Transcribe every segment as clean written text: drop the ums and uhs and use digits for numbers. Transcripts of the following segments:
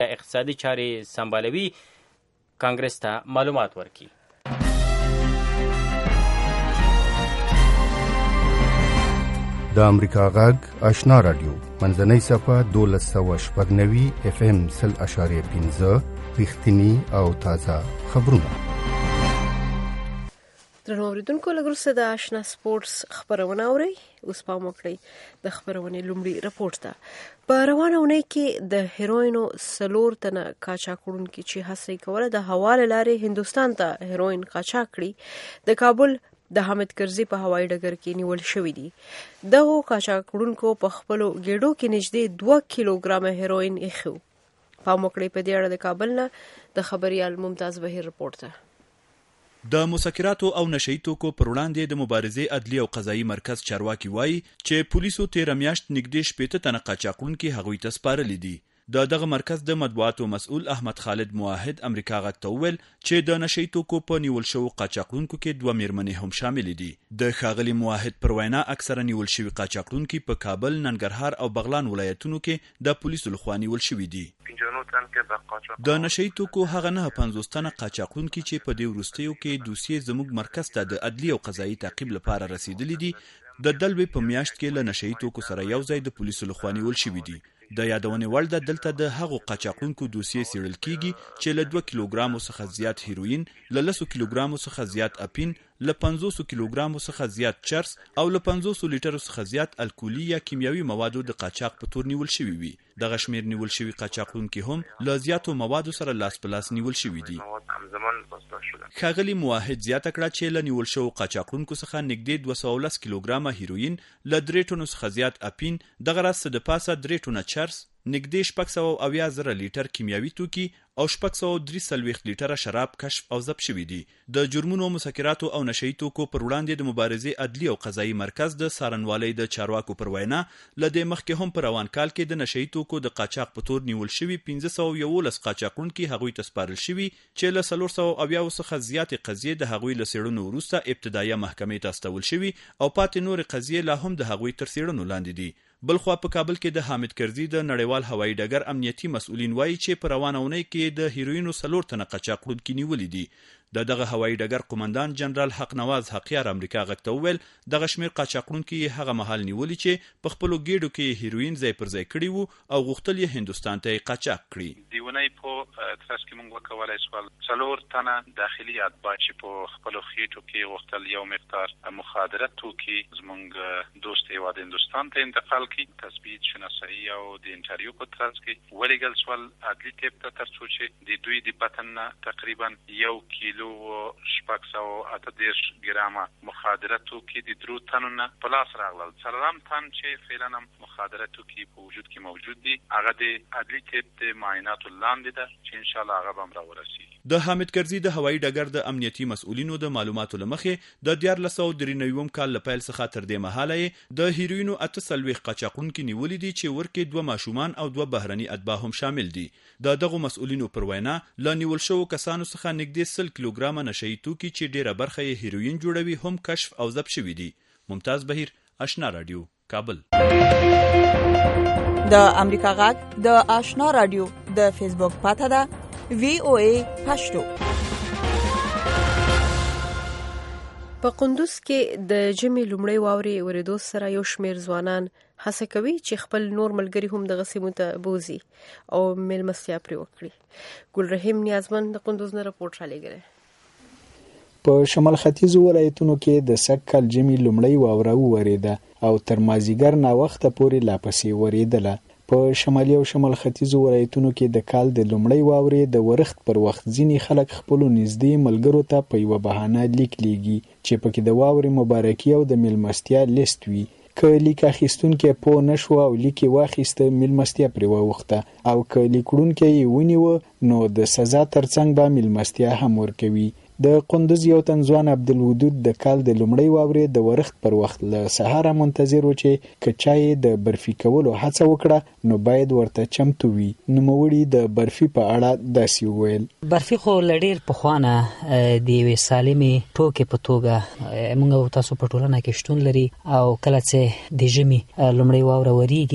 اقتصادي چارې سمبالوي کانګرس ته معلومات ورکړي. د امریکا غږ آشنا رادیو منځنۍ صفحه 1290 FM 0.5 رښتینی او تازه خبرونه. درنو اوریدونکو لږ وروسته د آشنا سپورټس خبرونه اورئ. اوس پام وکړئ د خبرونې لومړي رپورټ ته. په روانه اونۍ کې د هیروینو 4 تنه قاچاقونکي چې هڅه کوله د هوا له لارې هندوستان ته هیروین قاچاق کړي د کابل د حامد کرزي په هوایي ډګر کې نیول شوی دي. دغه قاچاقونکو په خپلو ګېډو کې نږدې 2 کیلوګرامه هیروین ایښو. پام وکړئ په دې اړه د کابل نه د خبريال ممتاز بهیر رپورټ ته. د مسکراتو او نشئی توکو پر وړاندې د مبارزې عدلي او قضایي مرکز چارواکي وایي چې پولیسو 13 میاشت نږدې 15 تنه قاچاقونکي هغوی ته سپارلي دي. دغه مرکز د مطبوعاتو مسؤل احمد خالد موحد امریکا غږ ته وویل چې د نشئی توکو په نیول شوو قاچاقونکو کې 2 میرمنې هم شامل دي. د ښاغلي موحد پر وینا اکثره نیول شوي قاچاقونکي په کابل، ننګرهار او بغلان ولایتونو کې د پولیسو لخوا نیول شوي دي. د نشئی توکو هغه 950 تنه قاچاقونکي چې په دې وروستیو کې دوسیې زموږ مرکز ته د عدلي او قضایي تعقیب لپاره رسیدلي دي د دلوي په میاشت کې له نشئی توکو سره یو ځای د پولیسو لخوا نیول شوي دي. د یادونې وړ ده دلته د هغو قاچاقونکو دوسیې څېړل کیږي چې له 2 کیلوګرامو څخه زیات هیروین، له 10 کیلوګرامو څخه زیات اپین، له 500 کیلوګرامو څخه زیات چرس او له 500 لیټرو څخه زیات الکولي یا کیمیاوي موادو د قاچاق په تور نیول شوي وي. دغه شمیر نیول شوي قاچاقونکي هم له زیاتو موادو سره لاس په لاس نیول شوي دي. ښاغلي موحد زیاته کړه چې له نیول شوو قاچاقونکو څخه نږدې 210 کیلوګرامه هیروین، له 3 ټنو څخه زیات اپین، دغه راز څه د پاسه 3 ټنه چرس، نږدې 670 لیټر کیمیاوي توکي او 643 لیټره شراب کشف او ضبط شوي دي. د جرمونو، مسکراتو او نشئی توکو پر وړاندې د مبارزې عدلي او قضایي مرکز د څارنوالۍ د چارواکو پر وینا له دې مخکې هم په روان کال کې د نشئی توکو د قاچاق په تور نیول شوي 511 قاچاقونکي هغوی ته سپارل شوي چې له 470 څخه زیاتې قضیې د هغوی له څېړنو وروسته ابتدایه محکمې ته استول شوي او پاتې نورې قضیې لا هم د هغوی تر څېړنو لاندې دي. بلخوا په کابل کې د حامد کرزي د نړیوال هوایي ډګر امنیتي مسؤلین وایي چې په روانه اونۍ کې د هیروینو 4 تنه قاچاقونکي نیولي دي. دغه هوایي ډګر قومندان جنرال حق نواز حقیار امریکا غږ ته وویل دغه شمیر قاچاقونکي هغه مهال نیولي چې په خپلو ګېډو کې هیروین ځای پر ځای کړي وو او غوښتل یې هندوستان ته یې قاچاق کړي. دیونی په ترڅ کې موږ وکولای شول 4 تنه داخلي اتباع چې په خپلو خېټو کې غوښتل یو مقدار مخدره توکي زموږ دوست هیواد هندوستان ته انتقال کړي. تثبیت، شناسایی او د انټرویو په ترڅ کې ولېږل شول عدلي ټیپ ته تر څو چې د دوی د بطن نه تقریبا 1 کیلو 638 ګرامه مخدره توکي د 3 تنو نه په لاس راغلل. 4 تن چې فعلا مخدره توکي په وجود کې موجود دي هغه د عدلي ټیپ د معایناتو لاندې ده چې ان شاء الله هغه به هم راورسیږي. د حامد کرزي د هوایي ډګر د امنیتي مسؤلینو د معلوماتو له مخې د 1493 کال له پیل څخه تر دې مهاله د هیروینو 48 قاچاقونکي نیولي دي چې ورکې 2 ماشومان او 2 بهرني اتباع هم شامل دي. دغه مسؤلینو پر وینا له نیول شوو کسانو څخه نږدې 100 کیلوګرامه نشئی توکي چې ډیره برخه یې هیروین جوړوي هم کشف او ضبط شوي دي. ممتاز بهیر، آشنا رادیو، کابل. د امریکا غږ د آشنا رادیو د فیسبوک پاڼه ده VOA پښتو. په قندوز کې د ژمي لومړۍ واورې ورېدو سره یو شمېر ځوانان هڅه کوي چې خپل نور ملګري هم دغه سیمو ته بوځي او میلمستیا پرې وکړي. ګلرحیم نیازمن د قندوز نه رپورټ رالیږلی. په شمال ختیځو ولایتونو کې د سږکال ژمي لومړۍ واوره وورېده او تر مازیګر ناوخته پورې لا پسې ورېدله. په شمالي او شمال ختیځو ولایتونو کې د کال د لومړۍ واورې د ورښت پر وخت ځینې خلک خپلو نږدې ملګرو ته په یوه بهانه لیک لیږي چې پکې د واورې مبارکي او د میلمستیا لیست وي. که لیک اخیستونکی پوه نه شو او لیک یې واخیسته میلمستیا پرې واوښته او که لیک وړونکی یې ونیوه نو د سزا ترڅنګ به میلمستیا هم ورکوي. د قندوز یو تن ځوان عبدالودود د کال د لومړۍ واورې د ورښت پر وخت له سهاره منتظر و چې که چا یې د برفي کولو هڅه وکړه نو باید ورته چمتو وي. نوموړي د برفي په اړه داسې وویل: برفي خو له ډېر پخوانه د یوې سالمې ټوکې په توګه موږ تاسو په ټولنه کې شتون لري او کله چې د ژمي لومړۍ واوره ورېږي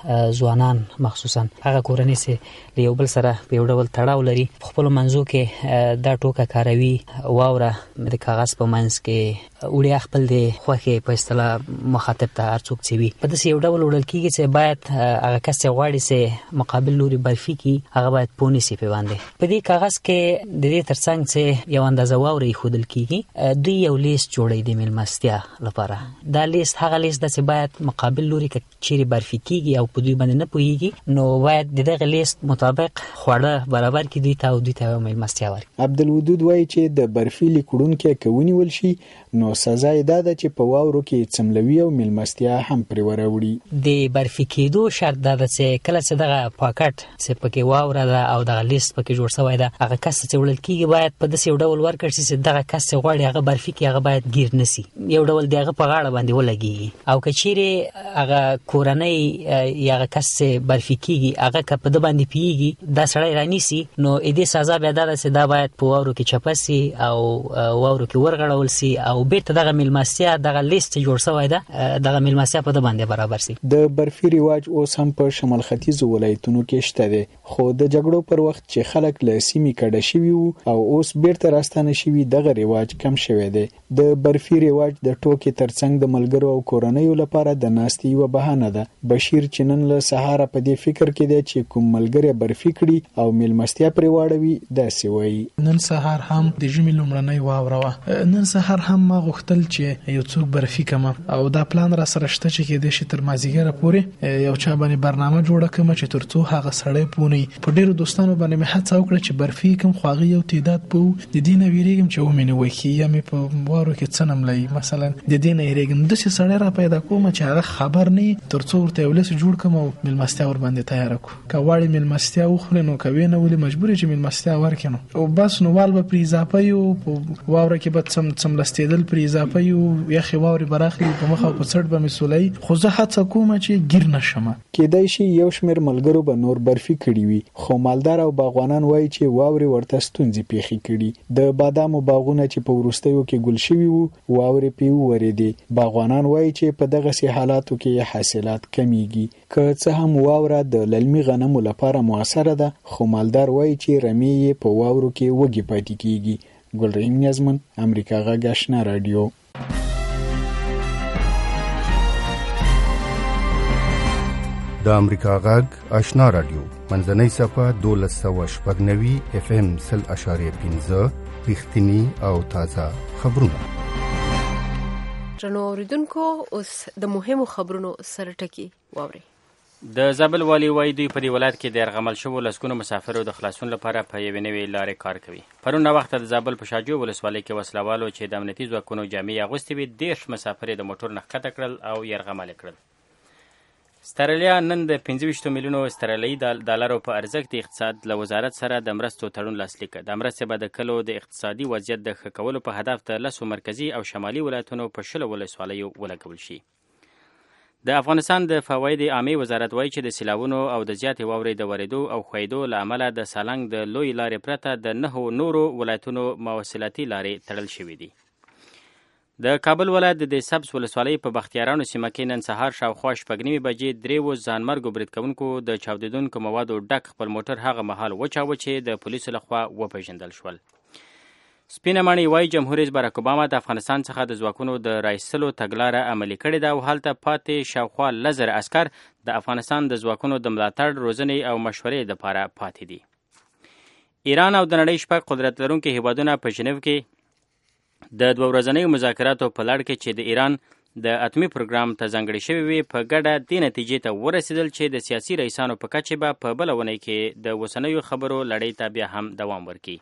ځوانان مخصوصا هغه کورنۍ چې یو بل سره په یو ډول تړاو لري خپل منځو کې دا ټوکه کاروي واوره د کاغذ په منځ کې وړي خپل د خوخه په اصطلاح مخاطب ته ارڅوک چوي په داسې یو ډول وړل کیږي چې باید هغه کس چې غواړي چې مقابل لوري برفي کی هغه باید پونیسي په باندې په دې کاغذ کې د دې ترڅنګ چې یو اندازه واوري خودل کیږي دوی یو لیست جوړي د ملمستیا لپاره دا لیست هغه لیست د چې باید مقابل لوري کې چیرې برفي کیږي او په دوی باندې نه پويږي نو باید دغه لیست مطابق خوړه برابر کړي دوی ته او دوی ته ملمستیا ورکړي. عبدالودود وایي چې د برفي لیکونکو کوونی ول شي نو سزا یې ده چې په واورو کې څملوي او ملمستیا هم پرې وراوړي. د برفي کېدو شرط ده چې کله چې دغه پاکټ چې پکې واوره ده او دغه لیست پکې جوړ شوی ده هغه کس چې وړل کیږي باید په داسې یو ډول ورکړل شي چې دغه کس چې غواړي هغه برفي کې هغه باید گیر نسی یو ډول دغه په غاړه باندې ولګي او کچېره هغه کورنۍ یا هغه کس چې برفي کیږي هغه که په د باندې پیږي دا سړی رانیسي نو دې سزا بیا ده چې دا باید په واورو کې چپسي او واورو کې ورغړول سي او بیرته دغه ملمستیا دغه لیست جوړ شوی ده دغه ملمستیا په د باندې برابر سي. د برفي رواج اوس هم په شمال ختیځ ولایتونو کې شته دي خو د جګړو پر وخت چې خلک له سیمې کډه شوي وو او اوس بیرته راستانه شوي دغه رواج کم شوی دی. د برفي رواج د ټوکې ترڅنګ د ملګرو او کورنیو لپاره د ناستې یوه بهانه ده. بشیر چې نن له سهاره په دې فکر کې دی چې کوم ملګری برفي کړي او ملمستیا پرې واړوي داسې وایي. نن سهار هم د ژمي لومړنۍ واوره وه. نن سهار هم ما غوښتل چې یو څوک برفي کما او دا پلان را سره شته چې کې د شي تر مازیګره پورې یو چا باندې برنامه جوړه کړم چې ترڅو هغه سړی پونی په ډیرو دوستانو باندې مې هڅه وکړه چې برفي کوم خواغي یو تعداد په د دین ویریږم چې ومنه وکی یا مې په وارو کې څنم لای مثلا د دین ویریږم د څه سړی را پیدا کوم چې هغه خبر نه ترڅو ورته ولس جوړ کوم او ملمستیا ور باندې تیار کو کواړي ملمستیا وخل نو کوي نه ولې مجبور چې ملمستیا ورکنو او بس نو وال به پری اضافه یو واوره کې به څم لستیدل پری اضافه یو یا خواوري براخي په مخه په څړ به مسولای خو زه هڅه کوم چې گیر نشم. کېدای شي یو شمېر ملګرو به نور برفي کړي وي خو مالدار او باغوانان وایي چې واوري ورته ستونزې پیښې کړي. د بادامو باغونه چې په وروستیو کې ګل شوي وو واوري پې وورېدې. باغوانان وایي چې په دغه سي حالاتو کې حاصلات کمیږي. که څه هم واوره د للمي غنمو لپاره موثره ده خو مالدار وایي چې رمې یې په واورو کې وږي پاتې کیږي. ګلرحیم نیازمن امریکا غږ آشنا رادیو. د امریکا غږ آشنا رادیو منځنۍ صفحه 1290 FM 0.15 رښتینی او تازه خبرونه. رڼو اوریدونکو اوس د مهمو خبرونو سره ټکی واوري. د زابل والی وایي دوی په دې ولایت کې د یرغمل شوو لسګونو مسافرو د خلاصون لپاره په یوې نوې لارې کار کوي. پرون وخت د زابل په شاجو ولسوالۍ کې وسلوالو چې د امنیتي ځواکونو جامې اغوستې وې 10 مسافر د موټر نه ښکته کړل او یرغمل کړل. استرالیا نن د 25 میلیونو استرالیایي ډالرو په ارزښت د اقتصاد له وزارت سره د مرستو تړون لاسلیک کړ. د مرستې به د کلو د اقتصادي وضعیت د ښه کولو په هدف د 10 مرکزي او شمالي ولایتونو په 10 ولسوالیو ولګول شي. د افغانستان د فواید عامه وزارت وایي چې د سیلابونو او د زیاتې واورې د ورېدو او خویدو له امله د سالنګ د لوی لارې پرته د 9 نورو ولایتونو مواصلاتي لارې تړل شوې دي. د کابل ولایت د سبز ولسوالۍ په بختیارانو سیمه کې نن سهار شاوخوا 9:30 بجې 3 ځانمرګو برید کوونکو د چاودیدونکو موادو ډک خپل موټر هغه مهال وچاوه چې د پولیسو لخوا وپېژندل شول. سپینه ماڼۍ وایي جمهور رئیس باراک اوباما د افغانستان څخه د ځواکونو د رایستلو تګلاره عملي کړې ده او هلته پاتې شاوخوا 10,000 عسکر د افغانستان د ځواکونو د ملاتړ روزنې او مشورې لپاره پاتې دي. ایران او د نړۍ شپږ قدرت لرونکي هیوادونه په ژنیو کې د 2 ورځنیو مذاکراتو په لړ کې چې د ایران د اتمی پروګرام ته ځانګړي شوی وي په ګډه دې نتیجې ته ورسېدل چې د سیاسي رئیسانو په کچه به په بله اونۍ کې د اوسنیو خبرو لړۍ ته بیا هم دوام ورکړي.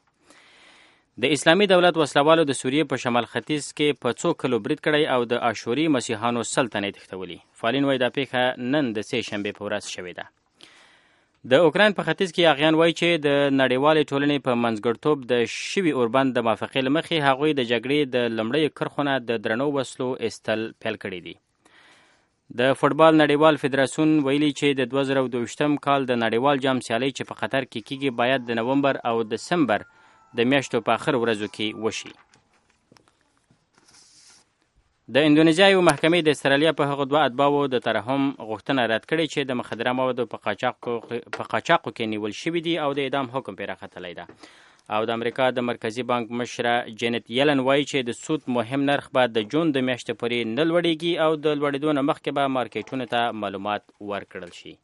د اسلامي دولت وسلوالو د سوریې په شمال ختیځ کې په 2 کلو برید کړی او د اشوري مسیحانو سلطنت تختولي. فالین وایي دا پیښه نن د 3 شنبې په ورځ شوې ده. د اوکراین په ختیځ کې اغیان وایي چې د نړیوالې ټولنې په منځګړتوب د شوي اوربند د موافقې له مخې هغوی د جګړې د لومړیو کرښونه د درنو وسلو ایستل پیل کړي دي. د فوټبال نړیوال فدراسیون ویلي چې د 2022 کال د نړیوال جام سیالۍ چې په قطر کې کیږي باید د نومبر او دسمبر د میاشتو په اخر ورځو کې وشي. د اندونیزیا یو محکمې د استرالیا په هغو دوه اتباعو د ترحم غوښتنه رد کړې چې د مخدره موادو په قاچاقو کې نیول شوي دي او د اعدام حکم پرې راختلی ده. او د امریکا د مرکزی بانک مشره جینت یلن وایي چې د سود مهم نرخ به د جون د میاشتې پورې نه لوړېږي او د لوړېدو نه مخکې به مارکیټونو ته معلومات ورکړل شي.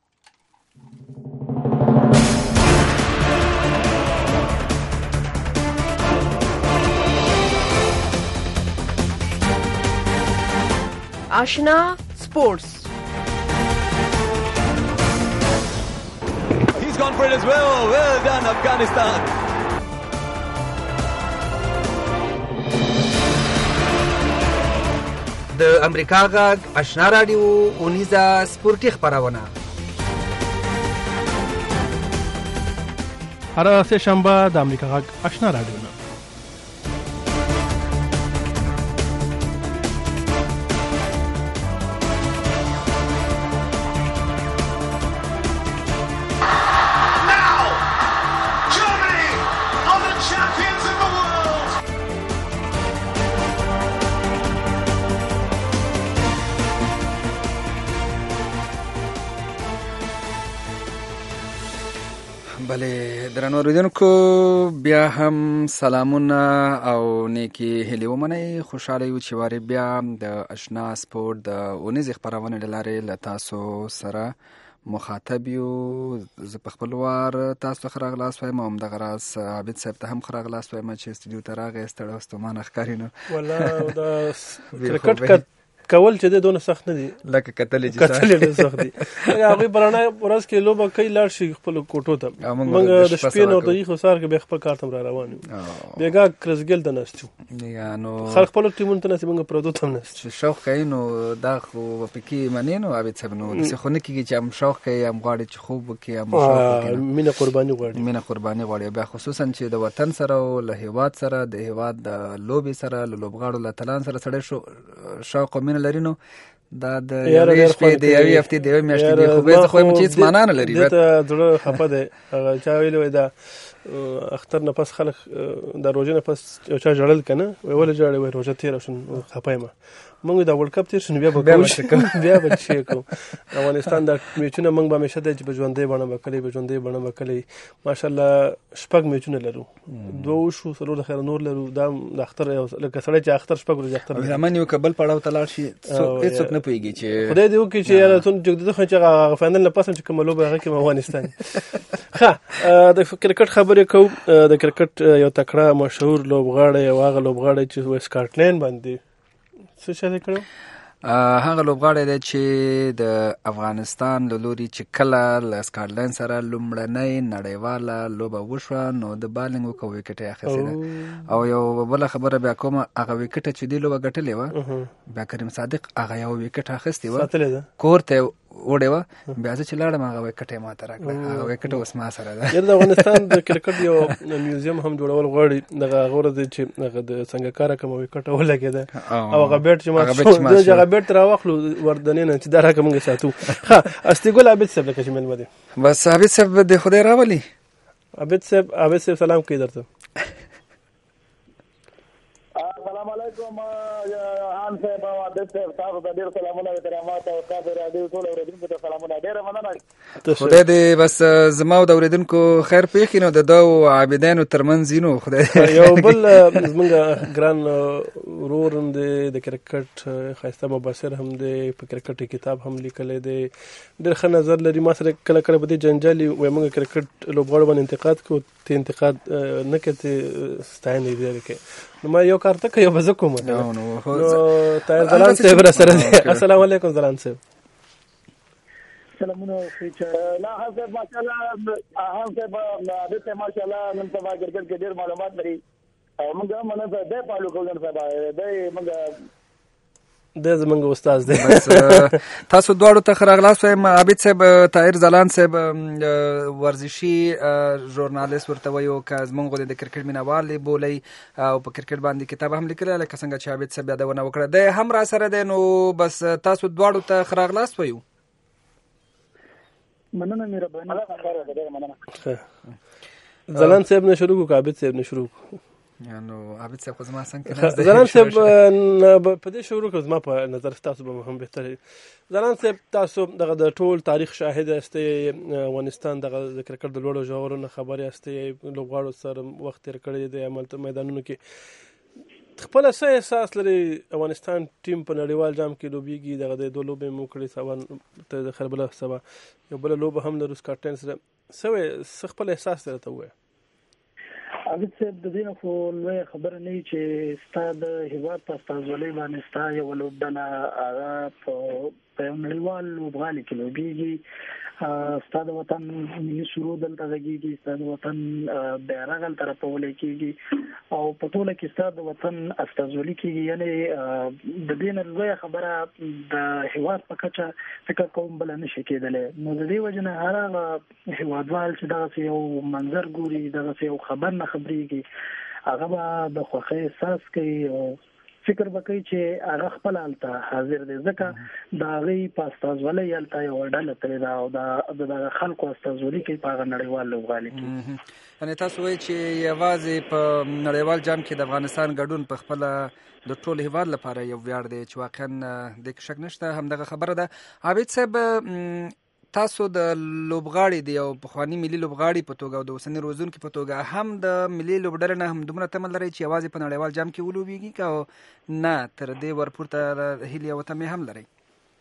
آشنا سپورتس. He's gone for it as well. Well done, Afghanistan. د امریکا غږ آشنا رادیو اونیزه سپورتي خبرونه هر سه شنبه د امریکا غږ آشنا رادیو نه بله درنو اوریدونکو بیا هم سلامونه او نیکی هیلې ومنئ. خوشحاله یو چې وارې بیا د اشنا سپورت د اونیزې خپرونې له لارې له تاسو سره مخاطب یو. زه په خپل وار تاسو ته ښه راغلاست وایم او همدغه راز عابد صاحب ته هم ښه راغلاست وایم چې استودیو ته راغی ستړی ستومانه ښکاري. نو والله د کرکټ کول چې د دونه سخت نه دي لکه کتلې ډېر سخت دي. هغوی برانه ورځ کې لوبه کوي لاړ شي خپل کوټو ته. موږ د شپې نه ورته یخو سهار کې بیا خپل کار ته را روان یو. بېګا کرسګل ته ناست یو. نو خلک خپلو ټیمونو ته ناست موږ پردو ته هم ناست. چې شوق کوي نو دا خو پکې منې نو عابد صاحب نو داسې خو نه کېږي چې هم شوق کوي هم غواړي چې خوب وکړي هم شوق وکړي. مینه قرباني غواړي بیا خصوصا چې د وطن سره او له هېواد سره د هېواد د لوبې سره له لوبغاړو له اتلانو سره سړی شوق او مینه لري. نو دا د یوې شپې د یوې هفتې د یوې میاشتې دی خو بیا زه خو یم چې هېڅ معنا نه لري. دې ته زړه خفه دی. هغه چا ویلي وایي دا اختر نه پس خلک د روژې نه پس یو چا ژړل که نه وایي ولې ژاړې وایي روژه تېره شو خفه یم. موږ دا ورلډ کپ تېر شو نو بیا به چې کوو. افغانستان دا میچونه موږ به همیشه دی چې په ژوندۍ بڼه به کولی. ماشاءالله 6 میچونه لرو، 2 وشو 4 د خیر نور لرو. دا د اختر لکه سړی چې اختر 6 ورځې اختر زمون یو کبل پړاو ته لاړ شي هیڅوک نه پوهېږي چې خدای دې وکړي چې یاره څون جګدده خو چې هغه فاینل نه پس چې کومه لوبه هغه کې افغانستان. ښه د کرکټ خبرې کوو. د کرکټ یو تکړه مشهور لوبغاړی او هغه لوبغاړی چې سکاټلند باندې څه شی کړو هغه لوبغاړی دی چې د افغانستان له لوري چې کله له سکاټلند سره لومړنۍ نړیواله لوبه وشوه نو د بالینګ وکړه ویکټ یې اخیستی ده. او یو بله خبره بیا کومه هغه ویکټه چې دې لوبه ګټلې وه بیا کریم صادق هغه یو ویکټ اخیستی وه کور ته وړې وه. بیا زه چې لاړم هغه ویکټ یې ماته راکړه. هغه ویکټ اوس ما سره ده. یاره د افغانستان د کرکټ یو میوزیم هم جوړول غواړي. دغه هغه ورځ دی چې هغه د سنګکاره کومه ویکټه ولګېده او هغه بیټ چې مات شو هغه بیټ ته راواخلو وردنې نه چې دا راکړه موږ ساتو. ښه استیګل عابد صاحب لکه چې مېلمه دی. بس عابد صاحب د خدای راولي. عابد صاحب سلام کوي درته. السلام علیکم هان صاحب او عابد صاحب تاسو ته ډېر سلامونه احترامات او تاسو راډیو ټول اوریدونکو ته سلامونه. ډېره مننه. خدای دې بس زما او د اوریدونکو خیر پېښي. نو د دو عابدانو ترمنځ وینو خدای یو بل زمونږ ګران ورور هم دی د کرکټ ښایسته مبصر هم دی په کرکټ کتاب هم لیکلی دی ډېر ښه نظر لري. ما سره کله کله په دې جنجال وایي موږ کرکټ لوبغاړو باندې انتقاد کوو ته انتقاد نه کوې ته ستاینه یې کوې. نو ما یو کار ته کوي یو به زه کوم. نو طاهر ځلان صاحب را سره دی. السلام علیکم ځلان صاحب. سلامونه لا حضرت ماشاءالله هان صاحب عابد صاحب ماشاءالله نن سبا کرکټ کې ډېر معلومات لري او موږ هم نن سبا د فالو کوو. نن سبا د موږ د زمونږ استاد دی. بس تاسو دواړو ته ښه راغلاست وایم. عابد صاحب طاهر ځلان صاحب ورزشي ژورنالیست ورته وایو که زمونږ غوندې د کرکټ مینهوال یې بولئ او په کرکټ باندې کتاب هم لیکلی لکه څنګه چې عابد صاحب یادونه وکړه دی هم را سره دی. نو بس تاسو دواړو ته ښه راغلاست وایو. مننه مهرباني. ځلان صاحب نه شروع کو عابد صاحب نه شروع کو. نو عابد صاحب خو زما څنګه زلان صاحب په دې شروع کې زما په نظر تاسو به هم بهتر زلان صاحب تاسو دغه د ټول تاریخ شاهد یاستئ افغانستان دغه د کرکټ د لوړو ژورو نه خبر یاستئ لوبغاړو سره وخت تیر کړی دی عمل میدانونو کې خپل څه احساس لري افغانستان ټیم په نړیوال جام کې لوبېږي دغه د دوه لوبې مو کړې سبا ته د خربله سبا یو بل لوبه هم لرو سکاټلند سره څه خپل احساس درته وایي عابد صاحب د دې نه خو لوی خبره نه چې ستا د هیواد په استازولۍ باندې ستا یو لوبډله هغه په یو نړیوال لوبغالي کې لوبېږي ستا د وطن ملي سرود دلته غږېږي ستا د وطن بیرغ هلته راپولی کېږي او په ټوله کې ستا د وطن استازولي کېږي یعنې د دې نه لویه خبره د هیواد په کچه فکر کوم بله نشي کېدلی نو د دې وجې نه هر هغه هیوادوال چې دغسې یو منظر ګوري دغسې یو خبر نه خبرېږي هغه به د خوښۍ احساس کوي او فکر وکړي چې هغه خپل هلته حاضر دی ځکه د هغې په استازولۍ هلته یوه ډله تلې ده او د دغه خلکو استازولي کوي په هغه نړیوال لوبغالي کې یعنې تاسو وایئ چې یوازې په نړیوال جام کې د افغانستان ګډون په خپله د ټول هیواد لپاره یو ویاړ دی چې واقعا دې کې شک نشته همدغه خبره ده عابد صاحب تاسو د لوبغاړي دی او پخوانی ملي لوبغاړي په توګه او د اوسني روزونکي په توګه هم د ملي لوبډلې نه هم دومره تمه لرئ چې یوازې په نړیوال جام کې ولوبېږي که نه تر دې ورپورته هیلې او تمې هم لرئ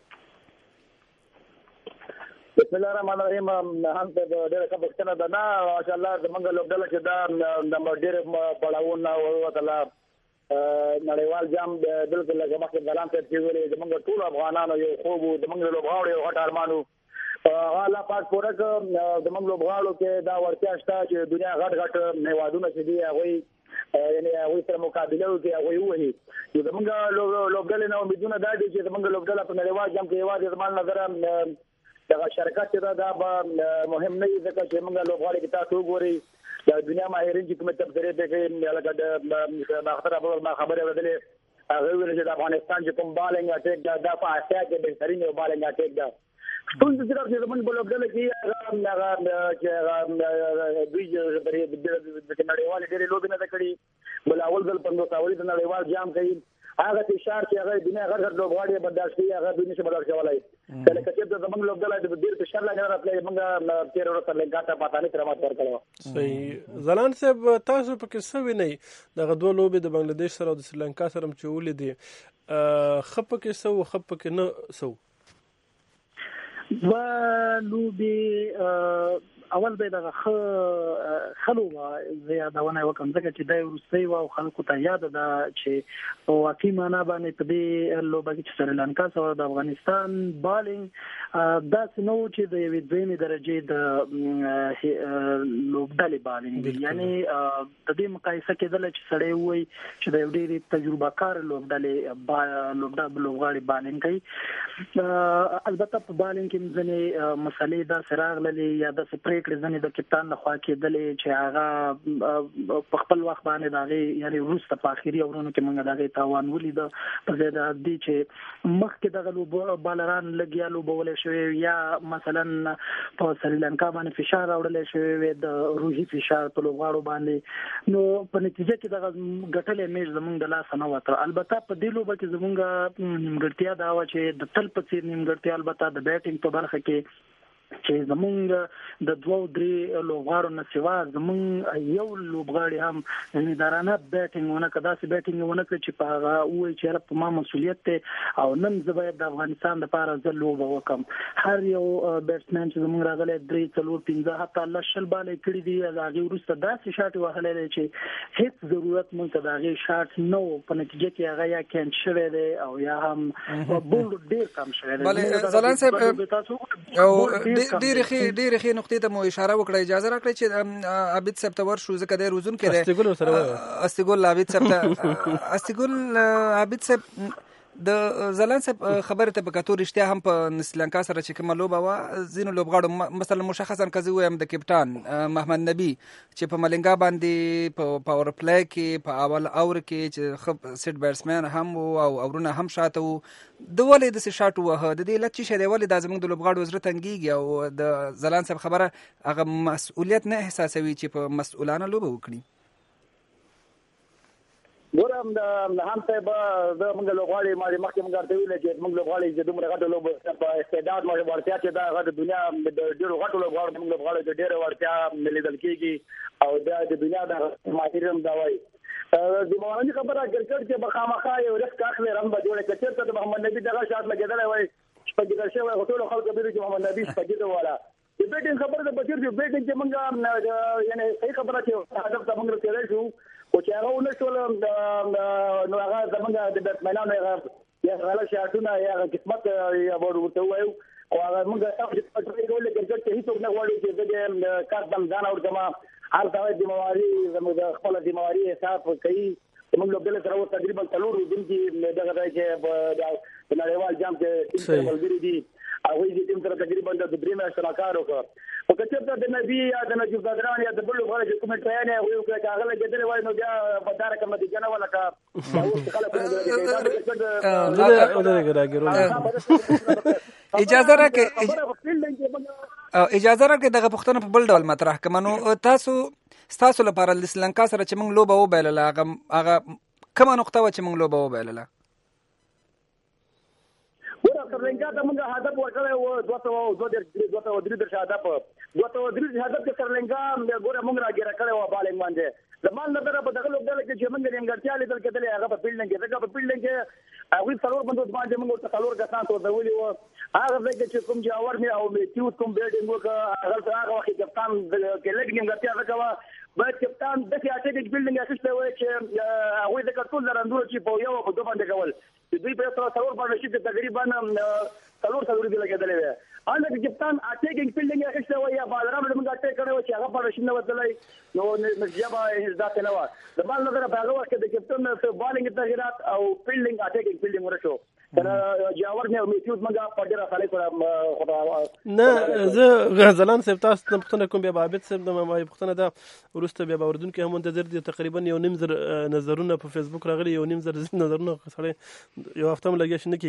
بسم الله الرحمن الرحیم هم ته ډېره ښه پوښتنه ده نه ماشاءالله زموږ لوبډله چې دا د ډېر پړاوونه ووتله نړیوال جام بلکل لکه مخکې ځلان صاحب چې ویلې زموږ ټولو افغانانو یو خوب و زموږ لوبغاړو یو غټ ارمان و الله پاک پوره کړه زموږ لوبغاړو کې دا ورتیا شته چې دنیا غټ هیوادونه چې دي هغوی یعنې هغوی سره مقابله وکړي هغوی ووهي نو زموږ لوبډلې نه امیدونه دا دي چې زموږ لوبډله په نړیوال جام کې یوازې زما نظره دغه شرکت چې دا به مهم نه وي ځکه چې موږ لوبغاړي کې تاسو وګورئ د دنیا ماهرین چې کومې تبصرې پرې کوي لکه د اختر ابو ما خبرې اورېدلې هغه ویل چې د افغانستان چې کوم بالنګ اټیک دا په اسیا کې بهترین یو بالنګ اټیک ده ټول صرف چې زمونږ په لوبډله کې دوی د نړیوالې ډېرې لوبې نه ده کړي بل اول ځل 50 اولي د نړیوال جام کوي هغه فشار چې هغه دنیا غټ لوبغاړي برداشت کوي هغه دوی نشي برداشت کولی کله چې د زمونږ لوبډله د ډېر فشار لاندې راتللی موږ تېره ورځ سرلنکا ته پاتاني سره مات ورکړې صحیح زلان صاحب تاسو پکې څه وینئ دغه دوه لوبې د بنګلادیش سره او د سریلانکا سره چې ولیدې ښه پکې څه و ښه پکې نه څه و دوه لوبې اول به دغه ښه لوبه زه یادونه وکړم ځکه چې دا وروستۍ وه او خلکو ته یاده ده چې په واقعي معنا باندې په دې لوبه کې چې سریلانکا سره د افغانستان بالنګ داسې نه و چې د یوې دویمې درجې د لوبډلې بالنګ دی یعنې د دې مقایسه کېدله چې سړی ووایي چې د یو ډېرې تجربه کار لوبغاړي بالنګ کوي البته په بالنګ کې ځینې مسلې داسې راغللې یا داسې پرېکړې ځینې د کپتان لخوا کېدلې چې هغه په خپل وخت باندې د هغې یعنې وروسته په اخري اورونو کې موږ د هغې تاوان ولیده په ځای د دې چې مخکې دغه بالران لږ یا لوبولی شوی یا مثلا په سریلانکا باندې فشار راوړلی شوی وی د روحي فشار په لوبغاړو باندې نو په نتیجه کې دغه ګټلی میچ زموږ د لاسه نه وته البته په دې لوبه کې زموږ نیمګړتیا دا وه چې د تل په څېر نیمګړتیا البته د بیټینګ په برخه کې چې زمونږ د 2-3 لوبغاړو نه سوا زمونږ یو لوبغاړي هم ادارانه بیټینګ ونه کړه داسې بیټینګ ونه کړه چې په هغه ووایي چې په ما مسؤلیت دی او نن زه باید د افغانستان دپاره زه لوبه وکړم هر یو بیټسمین چې زمونږ راغلی 3-4-5 حتی 10 باله یې کړي دي د هغې وروسته داسې شاټ یې وهلی دی چې هېڅ ضرورت مونږ ته د هغې شاټ نه و په نتیجه کې هغه یا کینچ شوی دی او یا هم بولډ ډېر کم شوی دی زلان صاحب ډېرې ښې نقطې ته مو اشاره وکړه اجازه راکړئ چې عابد صاحب ته ورشو ځکه دی روزونکی دی استګل عابد صاحب ته استګل عابد صاحب د زلان صاحب خبرې ته په کتو رښتیا هم په سریلانکا سره چې کومه لوبه وه ځینو لوبغاړو مثلا مشخصا که زه ووایم د کپټان محمد نبي چې په ملنګا باندې په پاور پلی کې په اول اور کې چې ښه سیټ بیټسمین هم و او اورونه هم شاته و د ولې داسې شاټ ووهه د دې علت څه شی دی ولې دا زموږ د لوبغاړو زړه تنګېږي او د زلان صاحب خبره هغه مسؤلیت نه احساسوي چې په مسؤلانه لوبه وکړي ګورم د هم ته به موږ له غواړي ما مخکې موږ ته ویل چې موږ له غواړي چې دومره غټ لوب په استعداد مو ورتیا چې دا غټ دنیا د ډیرو غټ لوب غواړي موږ غواړي چې ډیره ورتیا لیدل کیږي او د دنیا د ماهرین دا وایي د مواني خبره کرکټ چې بخامخا یو رسک اخلي رم به جوړه کچې ته محمد نبی دغه شاټ لګیدل وای شپږ شوی ټول خلک به چې محمد نبی شپږ والا د بیټینګ خبره د بچیر چې بیټینګ چې موږ یعنی صحیح خبره چې هدف ته موږ کېدای شو او چې هغه ونشول نو هغه زمونږ د بیټمنانو یا غلا شاټونه یا قسمت یا ورته وایو او هغه موږ تاسو ته ټول کرکټ ته هیڅ نه غواړو چې د کارتم ځان او جما هر ځای د مواري زموږ خپل د مواري حساب کوي موږ له بل سره تقریبا څلور دن کې دغه ځای چې د نړیوال جام کې ټیم ملګری دي او وی ټیم سره تقریبا د درې میاشتې کار وکړ او کچته د نبی یا د نجیب بدران یا د بل غواړي چې کومه ټرین وي او چې هغه لګیدل وای نو بیا په دار کوم دي جنا ولا کا اجازه راکړئ دغه پوښتنه په بل ډول مطرح کړم. نو تاسو لپاره د سریلانکا سره چې موږ لوبه وبایلله هغه کومه نقطه وه چې موږ لوبه وبایلله؟ سریلانکا ته موږ هدف ورکړی و 203 هدف 203 هدف چې سریلانکا ګوره موږ راګیره کړی و بالنګ باندې زمان نظر په دغه لوبډله کې چې موږ نیمګړتیا لیدل کېدلې هغه په فیلډینګ کې دغه په فیلډینګ کې هغوی څلور بندوز باندې موږ ورته څلور کسان توځولي وو هغه ځای کې چې کوم جاور مې او میتیوز کوم بیټینګ وکړه هغه وخت کپتان کې لږ نیمګړتیا وکړه باید کپتان داسې اټیک فیلډینګ اخیستی وای چې هغوی د ټول رندونه چې په یو په دوه باندې کول چې دوی په څلور باندې شي تقریبا څلور دي لګېدلې وای هغه کپتان اټیک فیلډینګ اخیستی وای یا بالرام موږ اټیک کړی و چې هغه په شنه وتلای نو نتیجه به ذات نه و د بال نظر په هغه وخت د کپتان بالینګ تغیرات او فیلډینګ اټیک فیلډینګ ورشو جاور مې میتیوز موږ په ډیره خلک نه زه غزلان صاحب تاسو ته پوښتنه کوم بیا عابد صاحب د ما پوښتنه ده ورسته بیا باوردونکو هم منتظر دي تقریبا 1.5 نظرونه په فیسبوک راغلي 1.5 نظرونه سره یو هفته ملګری شنه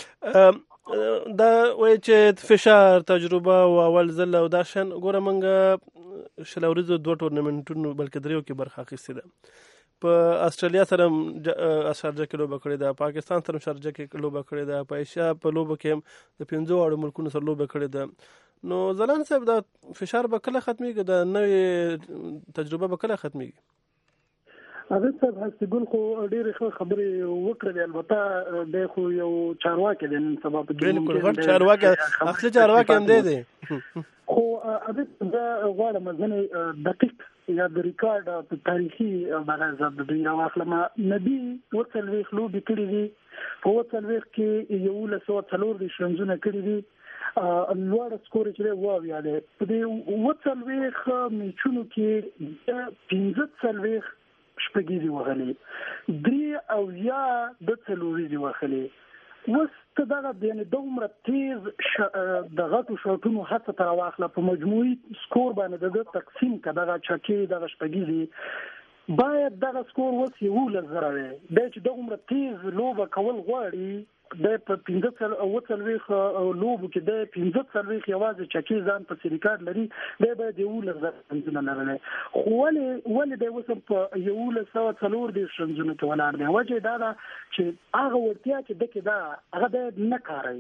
کیږي دا وایي چې فشار تجربه او اول ځل او دا شان ګوره موږ شلوريزو دوه ټورنمنټونو بلکې دریو کې برخه اخیستې ده په استرالیا سره شارجه کې لوبه کړې ده پاکستان سره شارجه کې لوبه کړې ده په ایشیا په لوبه کې د 15 اړو ملکونو سره لوبه کړې ده نو زلان صاحب دا فشار به کله ختميږي د نوې تجربه به کله ختميږي هغه څه هڅه ګل خو ډېر خبرې وکړې البته د خو یو چارواکي د نن سبا په بالکل غټ چارواکي اصلي چارواکي هم دی خو هغه دا غواړم ځنه دقیق یا د ریکارډ په تاریخي بغاوت د دنیا واخلمه نبی وڅلويخ لوبي کړې دي په وڅلويخ کې یو له 104 د شنځونه کړې دي لوړ سکور چې وو یاده په دې وڅلويخ میچونو کې 15 شپږی وغلي درې او یا د څلوري وغلي وست دغه یعنی دومره تیز د غټو شوټونو حتی تر واخله په مجموعي سکور باندې د تقسیم کړه چکه د شپږی باید دغه سکور وسی وله زره وي د چې دومره تیز لوبه کول غواړي د په 15 او وڅلويخ لوبو کې د 15 یوازې چکی ځان په ریکارډ لري د به د یو لږه نه لري ولې د وسم په یو له 104 د شنځونه کې ولر دی وجه دا چې هغه ورتیا چې دغه دا هغه د نه کاری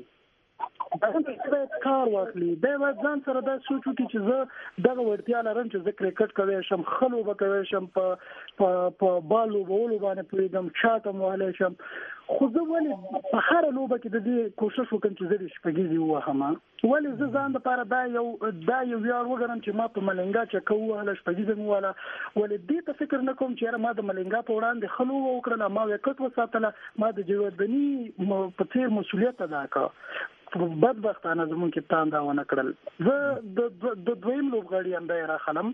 هغه کار واخلي د ځان سره د سوچو چې زه دغه ورتیا لرم چې زه کرکټ کوي شم خلو به شم په بالو بولو باندې پریدم چاته مواله شم خو زه ولې په هر لوبه کې د دې کوشش وکم چې زه شپږی وهم ولې زه ځان لپاره دا یو یار وګرم چې ما په ملنګا چې کوه له شپږی مواله ولې دې ته فکر نه کوم چې ما د ملنګا په وړاندې خلو وکړم ما وکټ وساتله ما د جوړبني په تیر مسولیت ادا کړ بدبختانه زمون کې تان دا ونه کړل زه د دویم لوبغاړي هم دا راخلم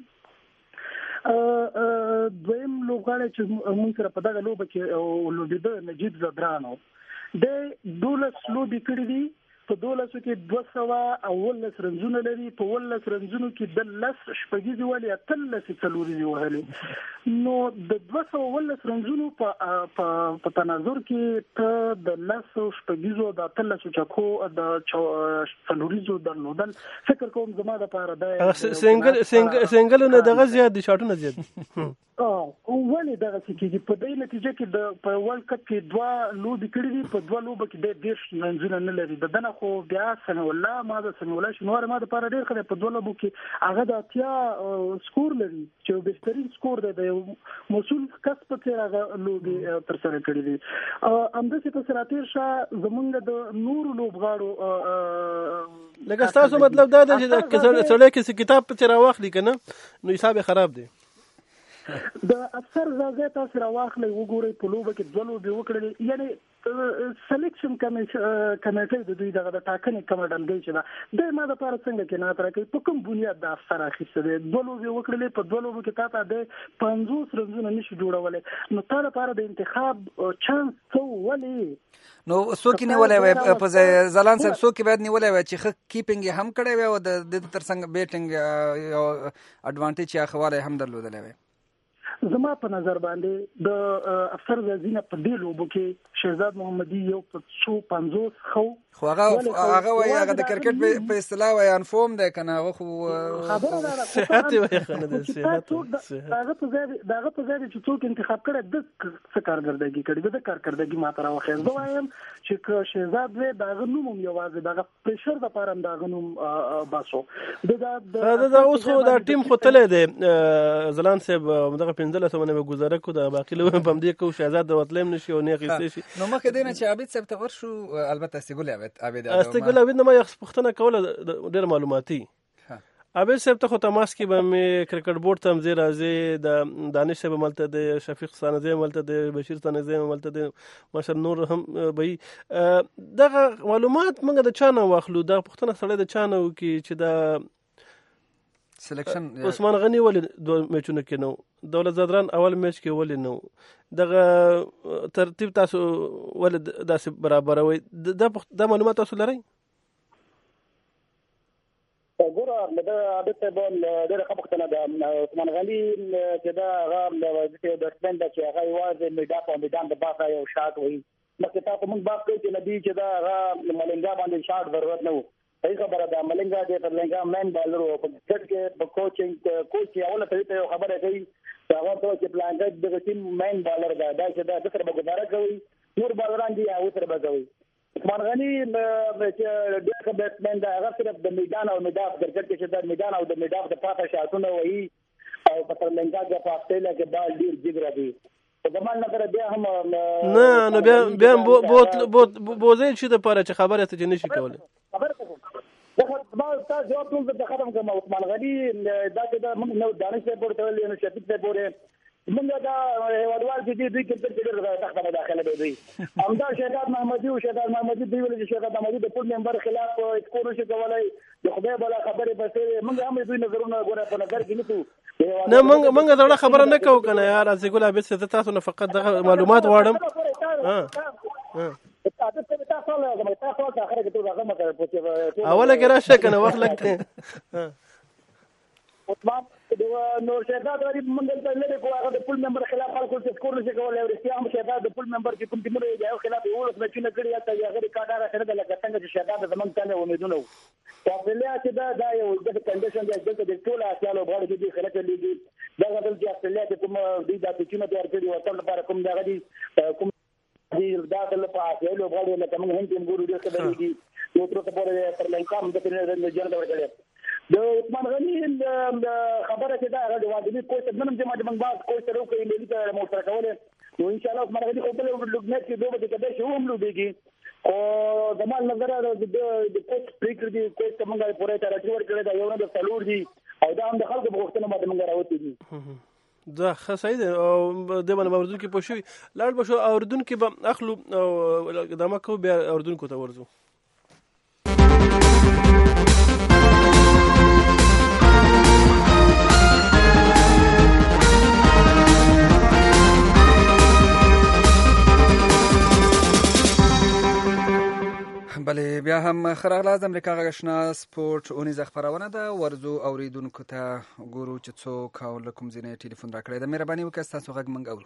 دویم لوبغاړي چې موږ سره په دغه لوبه کې لوبیده نجیب زدرانو د 12 لوبي کړې دي په 12 کې 200 اول رنزونه لري په ول رنزونو کې د لس شپږی ولې اتل څلوري دی وهلي نو د 200 ول رنزونو په تناظر کې ته د لس شپږیزو د اتل چکو د څلوريزو درلودل فکر کوم زما د پاره د سنگل نه دغه زیات دي شاټونه زیات ولې دغه کېږي په دې نتیجه کې د په ورلد کپ کې دوه لوبې کړې دي په دوه لوبو کې د 10 منځونه نه لري د دنه خو بیا سمي الله ما د سمي الله شنوار ما د پاره ډېر خلک په دوه لوبو کې هغه د اتیا سکور لري چې بهترین سکور دی د مسؤل کس په څیر هغه لوبې تر سره کړې دي همداسې په سراتیر شاه زمونږ د نور لوبغاړو لکه تاسو مطلب دا دی چې سړی کې کتاب په څیر واخلي کنه نو حساب خراب دی د افسر زاګه تاسو راوخلې وګورئ په لوبه کې دوه لوبې وکړلې یعنی سلیکشن کمیټه د دوی دغه د ټاکنې کمیټه چې دا د ما د پاره څنګه کې نه تر کې په کوم بنیاد د افسر اخیسته دي دوه لوبې وکړلې په دوه لوبو کې تاسو د 50 رنونه نشي جوړولې نو تاسو لپاره د انتخاب چانس څو ولې نو څوک نیولای وي په ځلان صاحب څوک باید نیولای وي چې کیپینګ هم کړی وي او د ترڅنګ بیټینګ یو اډوانټیج یا خواله هم درلودلی وي زما په نظر باندې د افسر زینه په دې لوبو کې شهزاد محمدي یو په 150 خو هغه وایي هغه د کرکټ په اصطلاح وایي انفورم دی کنه هغه خو خبره ده صحت وایي کنه د صحت هغه په ځای چې څوک انتخاب کړي د څه کارګردګي کړي د کارګردګي ماته راوخه زه وایم چې شهزاد وې دغه نوم یوازې دغه پريشر د پاره دغه نوم باسو دا اوس خو دا ټیم خو تللی دی زلان صاحب دغه 15 سمونه به گزاره کو د باقي له پم دې کو شهزاد د وتلم نشي او نه غیسه شي نو مخکې دینه چې عابد صاحب ته ورشو البته استقبال عابد نه ما یو پختنه کوله ډېر معلوماتي عابد صاحب ته خو تماس کې به مې کرکټ بورډ ته مزه راځي د دانش صاحب ملته د شفیق سانزه ملته د بشیر سانزه ملته د ماشر نور هم به دغه معلومات موږ د چانه واخلو د پختنه سره د چانه کې چې د سلیکشن عثمان غنی ولې دوه میچونه کې نو دولت زادران اول میچ کې ولې نو دغه ترتیب تاسو ولې داسې برابر وي د معلومات تاسو لرئ ګوره د عادت په ډېر خبرتنه د عثمان غنی چې دا هغه د وظیفې د سپند چې هغه یوازې میدان د باسا یو شاټ وي مکه تاسو موږ باب کوي چې ندی چې دا هغه ملنګا باندې شاټ ضرورت نه وو صحیح خبره ده ملنګا د ملنګا مین بالر او په ګټ کې په کوچینګ کوچ اوله ته خبره کوي هغه ته چې پلان د ټیم مین بالر ده دا چې د سره بګدارا کوي نور بالران دي او سره بګوي عثمان غنی چې ډېر بیټسمن دا هغه صرف د میدان او میدان د ګټ کې د میدان او د میدان د پاته شاټونه وایي او په ملنګا د پاستیلا کې بال ډیر جګرا دي په زمان نه بیا هم نه نو بیا بوزي چې د پاره چې خبره ته نشي کولای خبره ما تاسو جواب ټول د ختم کوم عثمان غنی دا چې موږ نو دانش په پورته ولې نو شفیق په پورته موږ دا وړوال چې دوی کې ډېر تخته داخله دی همدا شهزاد محمدي او شهزاد محمدي دی ولې شهزاد محمدي د ټول ممبر خلاف سکور شي کولای د خدای بلا خبره بسې موږ هم دوی نظرونه غوړه په نظر کې نیسو نه موږ دا خبره نه کوو کنه یار از ګل ابي څه تاسو نه فقط د معلومات واړم اوله کې راشه کنه وخت لګته نو شهزاد غری منګل ته نه کوه هغه د پول ممبر خلاف خلکو چې سکور نشي کولای او رښتیا هم شهزاد د پول ممبر کې کوم تیمور یې خلاف یو ورځ مچونه کړی یا ته هغه کاډاره کړل لکه څنګه چې شهزاد زمونږ ته امیدونه وو استرالیا چې دا یو د کنډیشن دی چې د ټول اسیالو غواړي چې خلک لیږي دا غوډل چې استرالیا کې کوم دی د تیمه تیار کړی او تل لپاره کوم دا غدي کوم دی دا تل په اسیالو غواړي لکه موږ هم تیم ګورو دې څه دی یو تر څه پورې تر لنکام د جنرال ورکړي د عثمان غنی خبره چې دا هغه د واجبي کوڅه نن چې موږ باز کوڅه وکړي ملي ته موټر کوله نو ان شاء الله عثمان غنی خپل لوګنټ کې دوه کې کده شو هم لوبيږي او زمال نظر د کوڅ پریکړه دی کوڅه موږ پورې تر راځور کړی دا یو نه د سلور دی او دا هم د خلکو په وختونو باندې موږ راوتی دي دا خاصه ده او د باندې اردن کې پوښي لاړ بشو اردن کې به اخلو دمه کو بیا اردن کو ته ورزو بله بیا هم خراغلاز د امریکا غشنا سپورت اونیز خبرونه ده ورزو اوریدونکو ته ګورو چې څوک او لکم زینې ټلیفون راکړی د مهرباني وکړئ تاسو غږ منګ اورو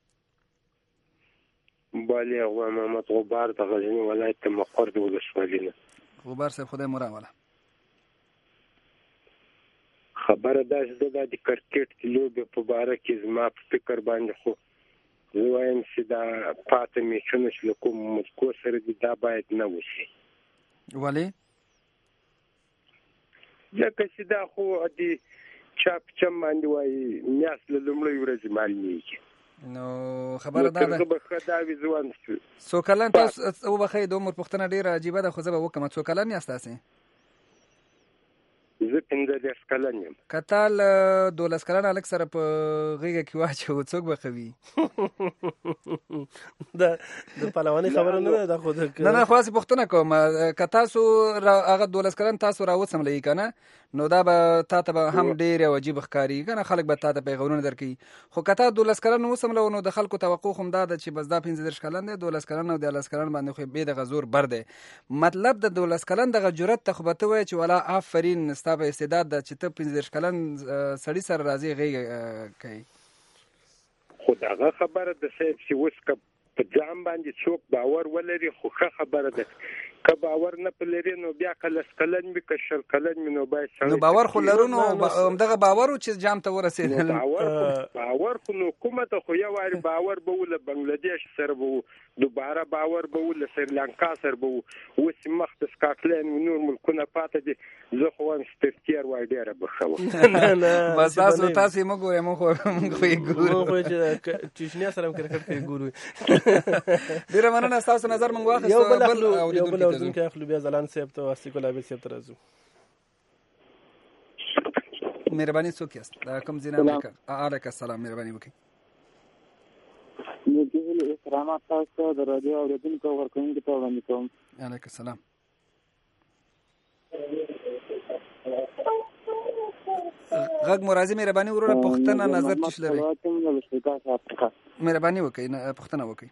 بالي او محمد غبار د غزنی ولایت مقر د ولسوالۍ غبار صاحب خدای مو راوله خبره دا چې د کرکټ لوبې په باره کې زما په فکر باندې خو زه وایم چې دا پاتې میچونه چې له کوم مسکو سره دي دا باید نه وشي. ولې؟ ځکه چې دا خو د چاپ چم باندې وایي میاشت له لومړۍ ورځې معلومېږي. نو خبره دا ده څو کلن تاسو وبخښئ د عمر پوښتنه ډېره عجیبه ده خو زه به وکړم. څو کلن یاست تاسې؟ زه 15 کلن یم. که تا له 12 کلن هلک سره په غېږه کې واچوو څوک به ښه وي؟ د پهلوانۍ خبره نه ده دا خو نه خو هسې پوښتنه کوم. که تاسو هغه 12 کلن تاسو راوڅملئ که نه نو دا به تا ته به هم ډېر یو عجیب ښکاري که نه خلک به تا ته پیغورونه درکوي. خو که تا 12 کلن وڅملو نو د خلکو توقع خو هم دا ده چې بس دا 15 کلن دی 12 کلن او 13 کلن باندې خو بې دغه زور بر دی. مطلب د 12 کلن دغه جرأت ته خو به ته وایې چې والا آفرین ستا په استعداد ده چې ته 15 کلن سړي سره راځې غېږه کوي. خو دغه خبره ده صاحب چې اوس که په ځان باندې څوک باور ولري خو ښه خبره ده. که باور نه پلري نو بیا که 10 کلن وي که 20 کلن وي نو باید نو باور خو لرو نو همدغه باور و چې جام ته ورسېدل. باور خو نو کومه ته خو یو وارې باور به و له بنګلادیش سره به و دوباره باور به و له سریلانکا سره به و اوس مخ د سکاټلند و نور ملکونه پاته دي. زه خو وایم چې تر تېر وای ډېره به ښه وه. بس تاسو یې مه ګورئ موږ خو یې ګورو. موږ خو چې چشنیا سره هم کرکټ کوي ګورو. ډېره مننه ستاسو نظر موږ واخیستو. یو بل اورېدونکی اخلو بیا ځلاند صاحب ته واصف العابد صاحب ته راځو. مهرباني څوک یاست؟ کوم ځای نه امریکا؟ علیکم السلام. مهرباني وکړئ. احترامات تاسو د رادیو اورېدونکو ورکوونکو ته وړاندې کوم. علیکم السلام. غږ مو راځي. مهرباني وروره پوښتنه نظر څه لرئ؟ مهرباني وکړئ پوښتنه وکړئ.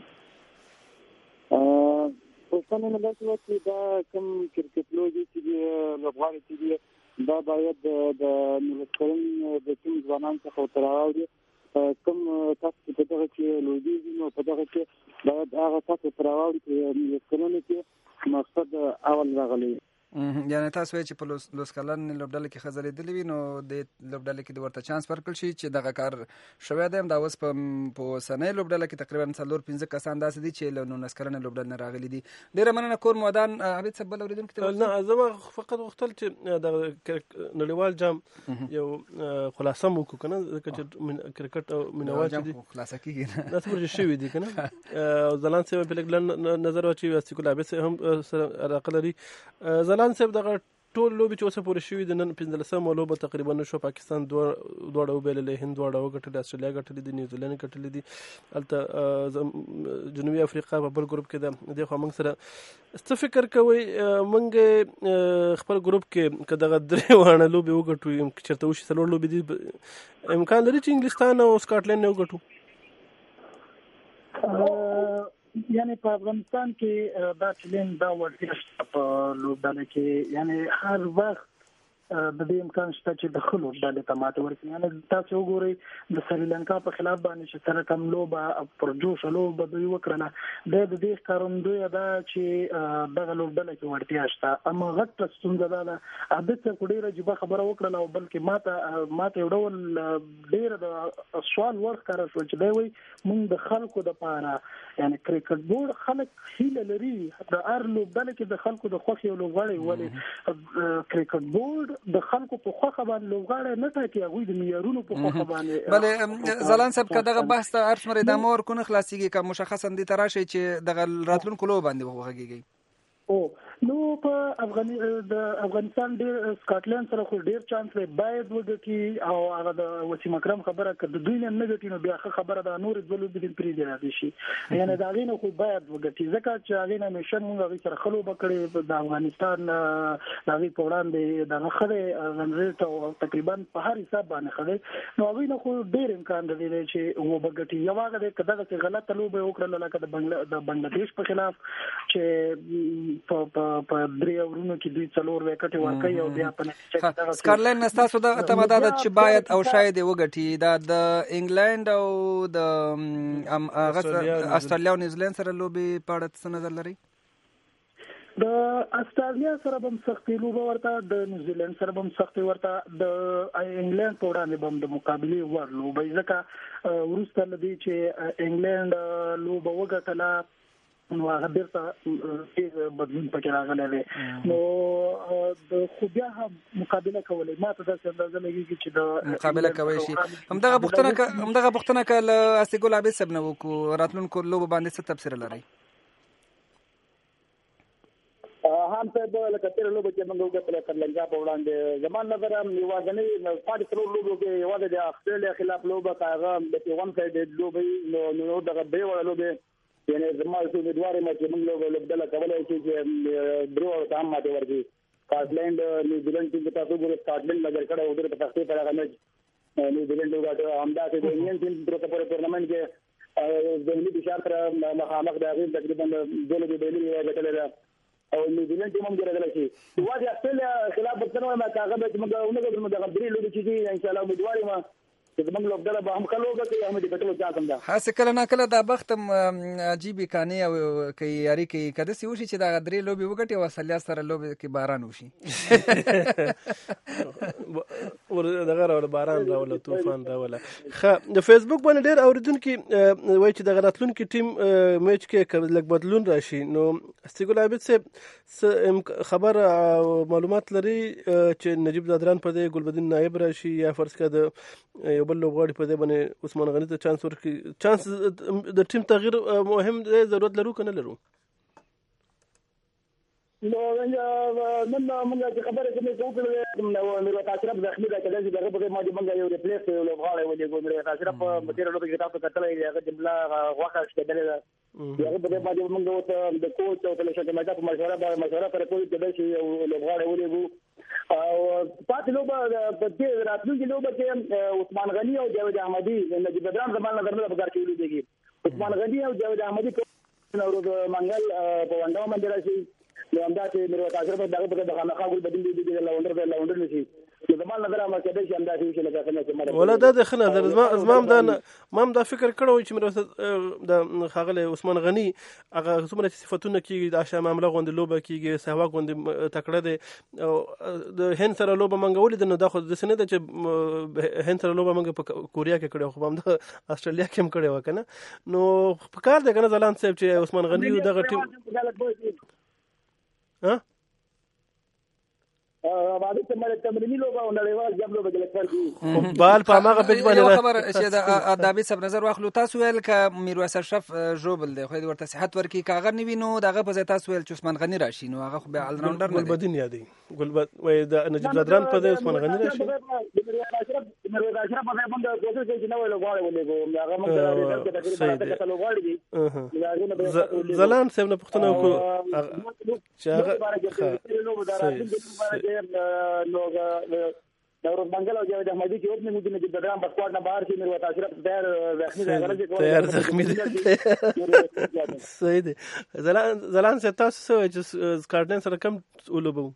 پوښتنه مې داسې وه چې دا کوم کرکټ لوبې چې دي لوبغاړي چې دي دا باید د 19 کلن د ټیم ځوانانو څخه ورته راوړي. کوم تاسو په دغه کې لوبېږي نو په دغه کې باید هغه تاسو ورته راوړي چې 19 کلنو کې مقصد اول راغلی. یعنې تاسو وایئ چې په 19 کلن لوبډله کې ښځه لیدلې وي نو د لوبډله کې د ورته چانس ورکړل شي چې دغه کار شوی دی. همدا اوس په اوسنۍ لوبډله کې تقریبا 4-5 کسان داسې دي چې له 19 کلنې لوبډلې نه راغلي دي. ډېره مننه. کور مو ودان. عابد صاحب بل اورېدونکي ته نه زه به فقط غوښتل چې د نړیوال جام یو خلاصه مو وکړو که نه ځکه چې کرکټ او مینوال چې دي خلاصه کېږي نه داسې پروژې شوي دي که نه. ځلاند صاحب په لږ نظر واچوي واصف العابد صاحب هم سره علاقه لري. ځلاند صاحب دغه ټول لوبې چې اوسه پورې شوي دي نن 15مه لوبه تقریبا نشوه. پاکستان دواړه وبایللې، هند دواړه وګټلې، استرالیا ګټلې دي، نیوزیلینډ ګټلې دي. هلته جنوبي افریقا په بل ګروپ کې ده. دې خوا موږ سره څه فکر کوئ موږ خپل ګروپ کې که دغه 3 واړه لوبې وګټو چېرته وشي 4 لوبې دي امکان لري چې انګلستان او سکاټلند نه وګټو؟ یعنی په افغانستان کې دا چلین دا ورته په لوبډله کې یعنی هر وخت د دې امکان شته چې د خلکو ډلې ته ماته ورکړي. یعنی تاسو وګورئ د سریلانکا په خلاف باندې چې سره کوم لوبه پرجوش لوبه دوی وکړله د دې ښکارندوی ده چې دغه لوبډله کې ورتیا شته. اما غټه ستونزه ده عادت څه ډېره عجیبه خبره وکړله او بلکې ماته یو ډول ډېره د سوال ورښکاره شول چې دی وایي موږ د خلکو دپاره یعنی کرکټ بورډ خلک هیله لري د هر لوبډله کې د خلکو د خوښې یو لوبغاړی ولې کرکټ بورډ د خلکو په خوښه باندې لوبغاړی نه ټاکي هغوی د معیارونو په خوښه باندې. بلې ځلاند صاحب که دغه بحث ته هر څومره ادامه ورکړو نه خلاصېږي که مشخصا دې ته راشئ چې دغه راتلونکو لوبو باندې وغږېږئ. نو په افغانستان ډېر سکاټلند سره خو ډېر چانس دی باید وګټي او هغه د وسیم اکرم خبره که د دوی نه ګټي نو بیا ښه خبره ده. نورې 2 لوبې دې پرېږدي راځي شي یعنې د هغې نه خو باید وګټي ځکه چې هغې نه همیشه مونږ هغې سره ښه لوبه کړې. د افغانستان د هغې په وړاندې دغه ښه دی رن ریټ او تقریبا په هر حساب باندې ښه دی. نو هغوی نه خو ډېر امکان لري چې وبګټي. یو هغه دی که دغسې غلطه لوبه یې وکړله لکه د بنګلادیش په خلاف چې په 3 اورونو کې دوی 4 وکټې ورکوي او بیا په نتیجه کې دغه سکاټلند ستاسو د تمه ده چې باید او شاید یې وګټي. دا د انګلند او د استرالیا او نیوزیلینډ سره لوبې په اړه څه نظر لرئ؟ د استرالیا سره هم سختي لوبه ورته، د نیوزیلند سره هم سختي ورته، د انګلند په وړاندې هم د مقابله ور لوبه، ځکه وروسته لدی چې انګلند لوبه وګټله نو هغه بیرته بدلون پکې راغلی دی، نو د خو بیا هم مقابله کولی، ما ته داسې اندازه لګېږي چې د مقابله کولی شي. همدغه پوښتنه که له اسیګل عابد صاحب نه وکړو، راتلونکو لوبو باندې څه تبصره لرئ؟ هم ته د لکتر لوبه چې موږ وکړل سریلانکا په وړاندې، زموږ نظر یوازینی پاتې څلور لوبو کې یوازې د استرالیا خلاف لوبه هغه د ون سایډ لوبه نو دغه به وړ لوبه، یعنی زموږ امیدوار یم چې موږ لوبډله کولای شي چې درو ته هم ماته ورکړي. سکاټلند نیوزیلند ټیم ته تاسو ګورئ، سکاټلند لګر کړه او د تخته پر هغه میچ نیوزیلند وګټه، همداسې د انډین ټیم تر په ټورنمنت کې د ملي بشار سره مخامخ د هغې تقریبا دوله د بیلي وګټلې ده او نیوزیلند ټیم هم ګرځول شي. واځي استرالیا خلاف بچنه ما کاغه به موږ د غبري لوبي چې ان شاء الله امیدوار یم چې موږ لوبډله به هم کلوګه کې هم د ګټلو ځان ده. هڅه کله نه کله دا بختم عجیب کانی او کوي یاري کوي کده سی وشي چې دا غدري لوبي وګټي او اصلیا سره لوبي کې باران وشي ور دغه راول باران راول طوفان راول. خه د فیسبوک باندې ډېر اوریدونکو وایي چې د غراتلونکو ټیم میچ کې لږ بدلون راشي، نو استګل عابد صاحب خبر معلومات لري چې نجیب زادران په دې ګلبدین نائب راشي یا فرض کړه یو بل لوبغاړي په دې باندې عثمان غنی ته چانس ورکړي؟ چانس د ټیم تغییر مهم دی، ضرورت لرو کنه لرو؟ نو نن موږ چې خبره کوي چې نو میرویس اشرف زخمی ده، کله چې دغه په ما دې موږ یو ریپلیس یو لوبغاړی ولې میرویس اشرف په تیر لوبه کې تاسو کتلې هغه جمله واخه کېدل ده، هغه په ما دې موږ د کوچ او د شته مېدا په مشوره پر کوی کېدل شي یو لوبغاړی ولې او پاتې لوبه په دې راتلونکي لوبه کې عثمان غنی او جاوید احمدي نجیب زادران زمانه درنه په کار کې ولیدي. عثمان غنی او جاوید احمدي نوروز منګل په ونډه باندې راشي، نو همداسې میرویس اشرف دغه په دغه خاګل بدیل دي د لاونډر نشي، نو زموږ نظر ما کېدای شي همداسې وشي لکه څنګه ولا دا د ښه نظر زما دا فکر کړو چې میرویس د خاغله عثمان غنی هغه څومره صفاتونه کېږي د عشا معامله غوندې لوبه کېږي، سهواګ غوندې تکړه دی او د هند سره لوبه منګولې ده، نو دا خو داسې نه ده چې هند سره لوبه منګ په کوریا کې کړې، خو هم د استرالیا کې هم کړې وه که نه، نو په کار دی که نه ځلان صاحب چې عثمان غني دغه ټیم بال په هغه پیج باندې خبر چې د ادابي سب نظر واخلو. تاسو ویل ک میرویس اشرف جوبل دی خو ورته صحت ورکی کاغه نیوي، نو دغه په ځای تاسو ویل چې عثمان غنی راشي، نو هغه خو به ال راونډر نه ګلبدین یادي ګلبد وای د نجیب زادران په ځای عثمان غنی راشي. میرویس اشرف په ځای باندې کوشش کوي چې نو لوغاړي ولګو هغه موږ تقریبا لوغاړي دي. زلان صاحب نه پښتنه وکړو چې هغه نوروز منګل او جاوید احمدي کې اوپننګ وکړي چې د درام په سکواډ نه بهر شي، میرویس اشرف تیار زخمی دي. صحیح دی. زلان صاحب تاسو څه وایي چې سکاټلند سره کم ولوبو؟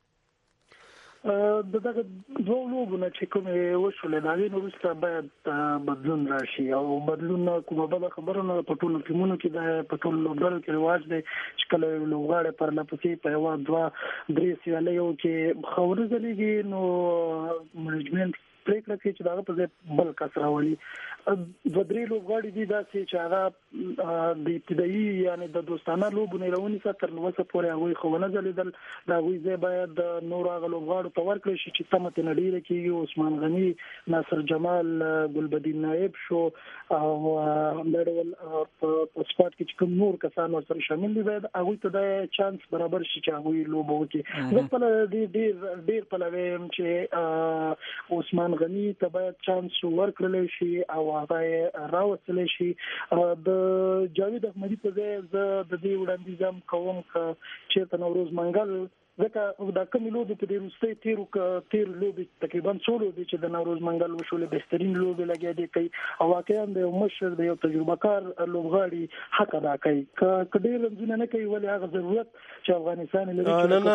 دغه دوه لوبونه چې کومې وشولې د هغې نه وروسته باید بدلون راشي، او بدلون کومه بله خبره نه په ټولو ټیمونو کې ده، په ټولو لوبډلو کې رواج دی چې کله یو لوبغاړی پرلپسې په یوه دوه درې سیالیو کې ښه ورځلېږي نو منیجمنټ پریکړه کوي چې دغه په ځای بل کس راولي. دوه درې لوبغاړي دي داسې چې هغه د ابتدایي یعنې د دوستانه لوبو نه راونیسه تر اوسه پورې هغوی ښه ونه ځلېدل، د هغوی ځای باید د نورو هغه لوبغاړو ته ورکړی شي چې تمه ترې نه ډېره کېږي. عثمان غني، ناصر جمال، ګلبدین نائب شو او همدا ډول په سکواډ کې چې کوم نور کسان ورسره شامل دي باید هغوی ته د چانس برابر شي چې هغوی لوبه وکړي. زه خپله ډېر پلوی یم چې عثمان غني ته باید چانس ورکړلی شي او هغه راوستلی شي. د جاوید احمدي په ځای زه د دې وړاندیز هم کوم که چېرته نوروز منګل، ځکه دا کومې لوبې په دې وروستۍ تیر لوبې تقریبا څو لوبې چې د نوروز منګل وشولې بهترین لوبې لګیا دي کوي او واقعا د یو مشر د یو تجربه کار لوبغاړي حق ادا کوي. که ډېر رنځونه نه کوي ولې هغه ضرورت چې افغانستان لري.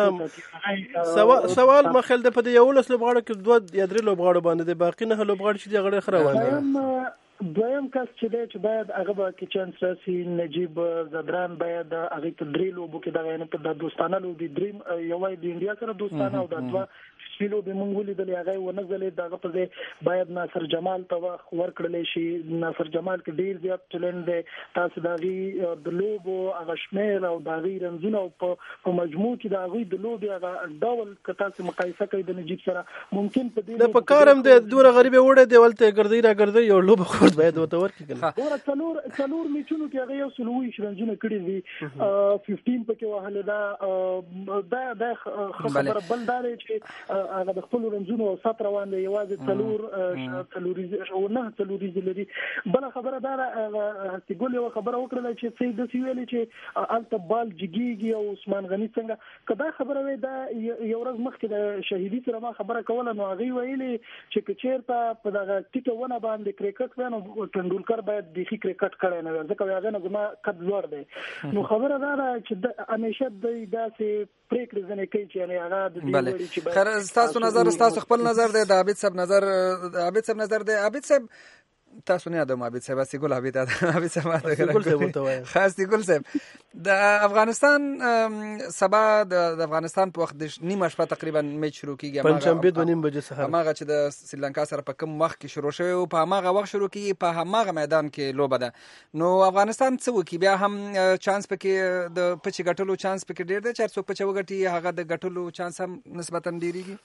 سوال مخل د په دې 11 لوبغاړو کې 2 یا 3 لوبغاړو باندې د باقي نه لوبغاړي چې دغه خره وایي دویم کس چې دی چې باید هغه به کې چانس راسي نجیب زدران باید هغه ته درې لوبو کې دغه نه په دوستانه لوبي دریم یو د انډیا سره دوستانه او د دوه سپیلو به مونږ ولیدل هغه ونه غلې دغه په باید ناصر جمال ته ورکړل شي. ناصر جمال کې ډیر زیات ټلنټ دی. تاسو دغه د لوبو هغه شمیر او دغه رنزونه په مجموع کې دغه د لوبي هغه ډول کته چې مقایسه کوي د نجیب سره ممکن په دې د پکارم د دوره غریب وړه دی ولته ګرځي را ګرځي یو لوب خورد باید وته ورکی کنه. ګوره څلور میچونو کې هغه یو سلوي شرنجونه کړی دي 15 پکې وهله دا خبره بل دار چې هغه د خپل رنجونو سات روان دی یوازې څلوري لري. بل خبره دا هستګول یو خبره وکړه چې سید د سیویل چې الته بال جګیږي او عثمان غنی څنګه کدا خبره وي دا یو ورځ مخکې د شهیدی سره ما خبره کوله نو هغه ویلي چې کچیرته په دغه ټیټه ونه باندې کرکټ ونه ټندولکر باید د کرکټ کړي نه ځکه هغه نه زما قد لوړ دی. نو خبره دا چې همیشه د داسې پریکړې ځنې کوي چې یعنی هغه د دې وړي چې خیر تاسو نظر تاسو خپل نظر دی د عابد صاحب نظر دی. عابد صاحب تاسو نه یادوم عابد صاحب اسی ګل عابد صاحب خاص دی ګل صاحب د افغانستان سبا د افغانستان په وخت د نیمه شپه تقریبا میچ شروع کیږي پنځشنبه 2:30 بجې سهار هغه چې د سریلانکا سره په کوم وخت کې شروع شوی او په هغه وخت شروع کیږي په هغه میدان کې لوبه ده. نو افغانستان څه وکي بیا هم چانس پکې د پچ غټلو چانس پکې ډیر دی چې څوک پچ وګټي هغه د غټلو چانس هم نسبتا ډیریږي.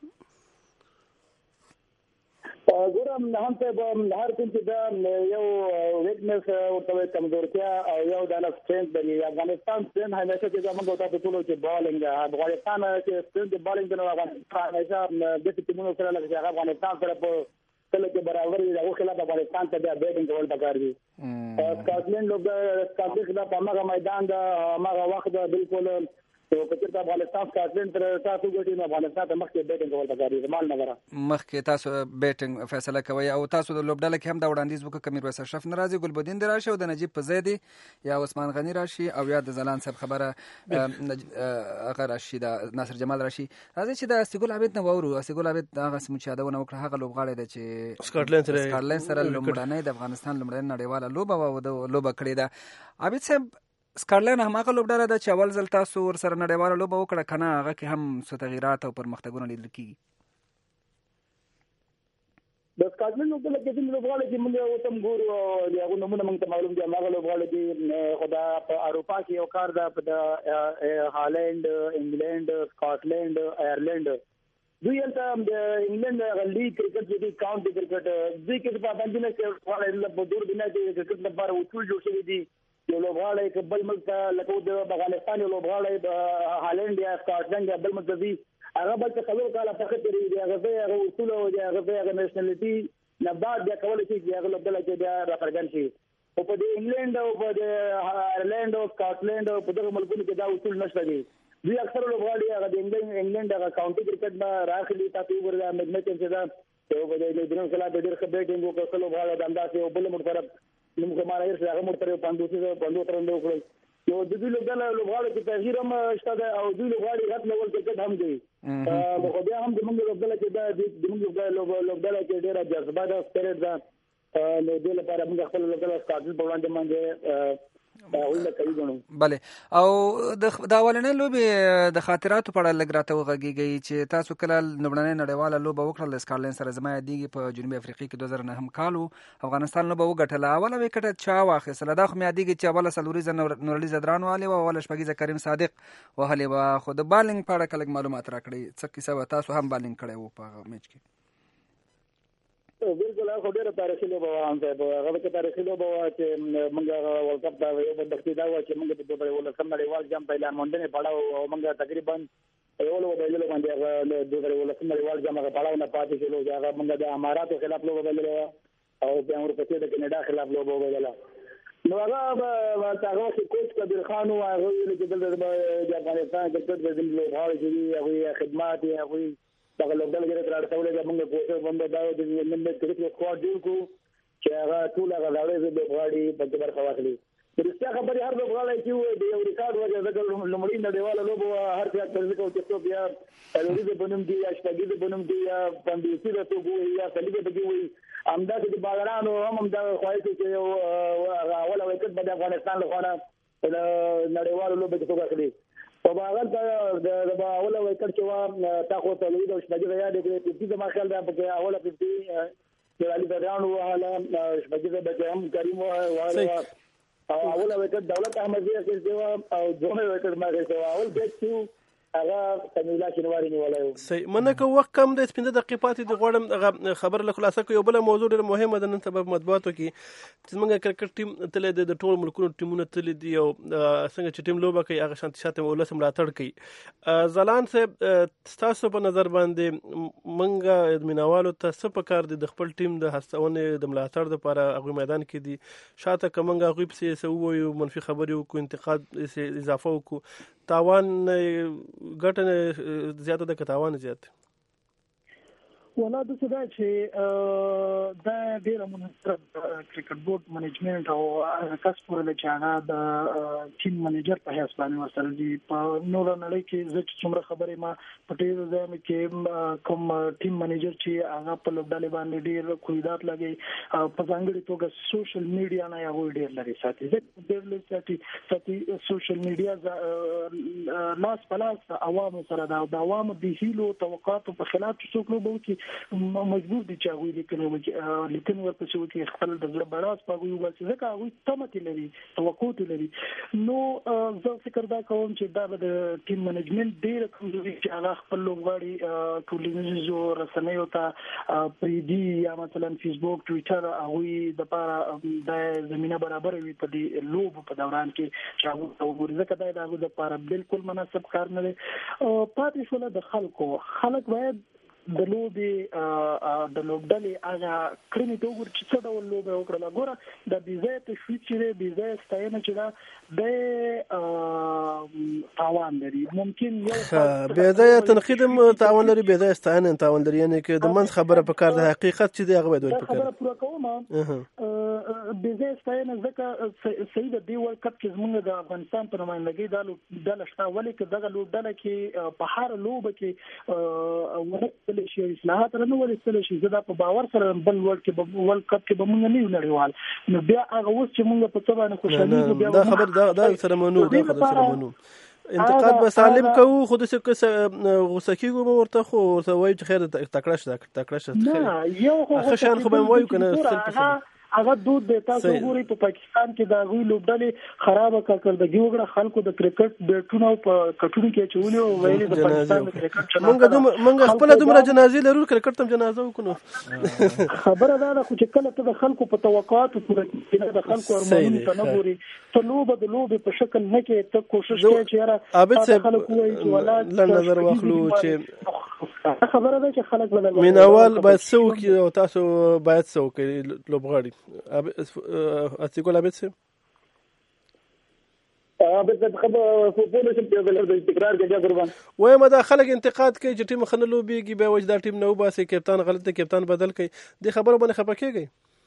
ګورم هم ته هر کوم چې دا یو ویکنس او ته کمزورتیا او یو د سټرنث د افغانستان سټرنث همیشه چې موږ ته په ټولو چې بالینګ افغانستان چې سټرنث بالینګ د افغانستان همیشه د ټیمونو سره لکه افغانستان سره په کله کې برابر دي هغه خلاف افغانستان ته د بیټینګ کول پکار دي. سکاټلند لوګ په هغه میدان دا هغه وخت بالکل او په چې افغانستان سکاټلند تر تاسو ګټي نه افغانستان ته مخکې بیټینګ کول پکاري زمال نه مخکې تاسو بیټینګ فیصله کوي او تاسو د لوبډاله کې هم دا وړاندیز وکړ کمیر وسه شرف ناراضي ګلبدین دراشي او د نجیب پزیدی یا عثمان غنی راشي او یا د زلان صاحب خبره هغه راشي د ناصر جمال راشي. راځي چې د استګل عابد نه وورو استګل عابد هغه سمچادونه وکړه هغه لوبغاړي د چې سکاټلند سره لومړنۍ د افغانستان لومړنۍ نړیواله لوبه او د لوبه کړې ده. عابد صاحب سکاټلند هم هغه لوبډاله ده چې اول ځل تاسو ور سره نړیواله لوبه وکړه کنه هغه کې هم څه تغیرات او پرمختګونه لیدل کیږي. د سکاټلند لوبډاله کې د لوبغاړو چې موږ یو تم ګورو یو نمونه موږ ته معلوم دي هغه لوبغاړو چې خدا په اروپا کې یو کار ده په هالند انګلند سکاټلند آیرلند دوی ته د انګلند غلي کرکټ چې کاونټي کرکټ دوی کې په باندې نه کې وړاندې په دور دنیا کې کرکټ لپاره اصول جوړ شوی دي. یو لوبغاړی که بل ملک لکه د افغانستان یو لوبغاړی د هالند یا سکاټلند یا بل ملک دی هغه بل څه څلور کاله فقط دی هغه اصول او هغه نېشنلټي نه بعد بیا کولای شي چې هغه لوبډاله کې بیا راپرګن شي. او په دې انګلند او په دې آیرلند او سکاټلند او په دغه ملکونو کې دا اصول نشته دي. دوی اکثر لوبغاړي هغه د انګلند هغه کاونټي کرکټ نه راخلي تاسو وګورئ مېچ چې دا یو په دې درنو خلاف ډېر ښه بیټینګ وکړ لوبغاړي د اندازې او بل مرتبه موږ کومه یې هغه مرتبه 500 ترنده وکړي. یو د دې لوبغاړو کې تغییر هم شته او دوی لوبغاړي غټ لیول کرکټ هم کوي. خو بیا هم د موږ لوبډاله کې دا د موږ لوبډاله کې ډېر جذبه ده سپیرټ ده نو د لپاره موږ خپل لوبډاله سکاټلند په وړاندې باندې بله او د اولنې لوبې د خاطراتو په اړه لږ راته وغږیږئ چې تاسو کله لومړنۍ نړیواله لوبه وکړه د سکاټلند سره زما یادېږي په جنوبي افریقا کې 2009 کال افغانستان لوبه وګټله. اوله وکټه چا واخیستله دا خو مې یادېږي چې اوله څلوریزه نورعلي زدران وهلې وه اوله شپږیزه کریم صادق وهلې وه. خو د بالینګ په اړه که لږ معلومات راکړئ څه کیسه وه تاسو هم بالینګ کړی وو په هغه میچ کې. بالکل هغه ډېره تاریخي لوبه وه هغه کې تاریخي لوبه وه چې موږ ورلډ کپ ته یو بدبختي دا وه چې موږ په 2018 نړیوال جام په اعلان موندنې پړاو او موږ تقریبا یو لوبه باندې هغه 2018 نړیوال جام هغه پړاو نه پاتې شو. هغه موږ د اماراتو خلاف لوبه وکړه او بیا ورپسې د کینیډا خلاف لوبه وکړه. نو هغه کوچ کبیر خان او هغه چې د افغانستان کرکټ د لوبغاړو چې هغه خدمات هغه دغه لوبډاله کې راځولې د موږ کوڅه باندې دا د نن کرکټ سکواډ جوړ کو چې هغه ټول هغه راوړي د لوبغاړي په برخه واخلي. د رښتیا خبرې هر لوبغاړی چې د یو ریکارډ وجه ذکر لومړی نړیواله لوبه هر څه ترځ کو چې بیا لوري د بنوم دی یا شپږی د بنوم دی یا پندوسی د تو وي یا صلیب د وي همدا چې باغرانو هم دا خواهش چې اوله وکټ به د افغانستان لپاره نړیوالو لوبو کې توګه کړی په باغل د اوله وکټ چې وا تاسو ته لوي د شپږ یاد کې چې ما خیال دا په اوله 50 علي بدران وهله شپږ به هم کریم وهله اوله وکټ دولت احمدیه کې او دوه وکټ ما کې اول بیت هغه تمیلا شنواری نیولای صحیح منکه وخت کم د 15 دقیقې پاتې د غوړم خبر له خلاصه کوي بل موضوع ډېر مهمه ده نن سبب مطبوعاتو کې چې موږ کرکټ ټیم تل د ټول ملکونو ټیمونو تل دي او څنګه چې ټیم لوبه کوي هغه شانتي شاته ولس ملاتړ کوي زلان صاحب تاسو په نظر باندې موږ مینوالو ته څه پکار دي د خپل ټیم د هڅونې د ملاتړ لپاره هغه میدان کې دي شاته کومه غوي په څه وایو منفي خبرې او انتقاد اضافه وکړو تاوان ګټه زیاته ده که تاوان زیات ولا د څه دا چې دا ډیره مناسب کرکټ بورډ منیجمنت او کس پورې چې هغه د ټیم منیجر په حیث باندې ورسره دي په نور نړۍ کې زه څومره خبرې ما په ډیرو ځایونو کې کوم ټیم منیجر چې هغه په لوبډلې باندې ډیر کویدات لګي په ځانګړي توګه سوشل میډیا نه یو ډیر لري ساتي ډیر لري ساتي سوشل میډیا لاس پلاس عوام سره دا د عوام د هیلو توقعاتو په خلاف څوک لوبو کې مجبور دي چې هغه لیکنه ورپسې وکړي خپل د زړه براز پاګوي واسي ځکه هغه تمه لري توقع لري نو زه فکر دا کوم چې دا د ټیم منیجمنت ډیر کمزوري چې هغه خپل لوبغاړي ټولنیزو رسنیو ته پریدي یا مثلا فیسبوک ټویټر هغه د لپاره د زمينه برابر وي په دې لوب په دوران کې چې هغه وګوري ځکه دا د لپاره بالکل مناسب کار نه دی پاتې شول د خلک باید د لوبې د لوبډلې هغه کړنې ته وګورئ چې څه ډول لوبه وکړله ګوره د بې ځایه تشویق چې دی بې ځایه ستاینه چې ده د تاوان لري ممکن یو بې ځایه تنقید هم تاوان لري بې ځایه ستاینه تاوان لري یعنې که د منځ خبره په کار د حقیقت چې دی هغه باید ویل پکار خبره پوره کوم بې ځایه ستاینه ځکه صحیح ده دې ورلډ کپ کې زموږ د افغانستان په نمایندګۍ دا ډله شته ولې که دغه لوبډله کې په هر لوبه کې شي اصلاحات نه ورسول شي زه دا په باور سره بل ورلد کپ کې به مونږ نه یو نړیوال نو بیا هغه اوس چې مونږ په څه باندې خوشالي بیا دا خبر دا سره منو دا خبر سره منو انتقاد به سالم کوو خو د څه غوسه کیږو ورته خو وایي چې خیر تکړه شه نه یو خو شان خو به وایو کنه هغه دود د تاسو وګورئ په پاکستان کې دا غوي لوبډلې خراب کړکړدګي وګړه خلکو د کرکټ بیٹونو په کټونو کې چولې او ویلي د پاکستان د کرکټ مونږ خپل دومره جنازې لرو کرکټ تم جنازه وکړو خبره دا ده چې کله ته د خلکو په توقعاتو پورې د خلکو ارمانونو ته نه ګوري ته لوبه په شکل نه کې ته کوشش کوي چې یاره عابد خلکو وایي چې ولا نظر واخلو چې خبره ده چې خلک بدل مینوال باید څوک او تاسو باید څوک لوبغاړي اتقول عبد سه عبد خبر فوتبول چې د تکرار کې قربان وای ما دا خلک انتقاد کوي چې ټیم خنلو بیږي به وجدا ټیم نو باسي کپتان غلط دی کپتان بدل کوي د خبرو باندې خبر کیږي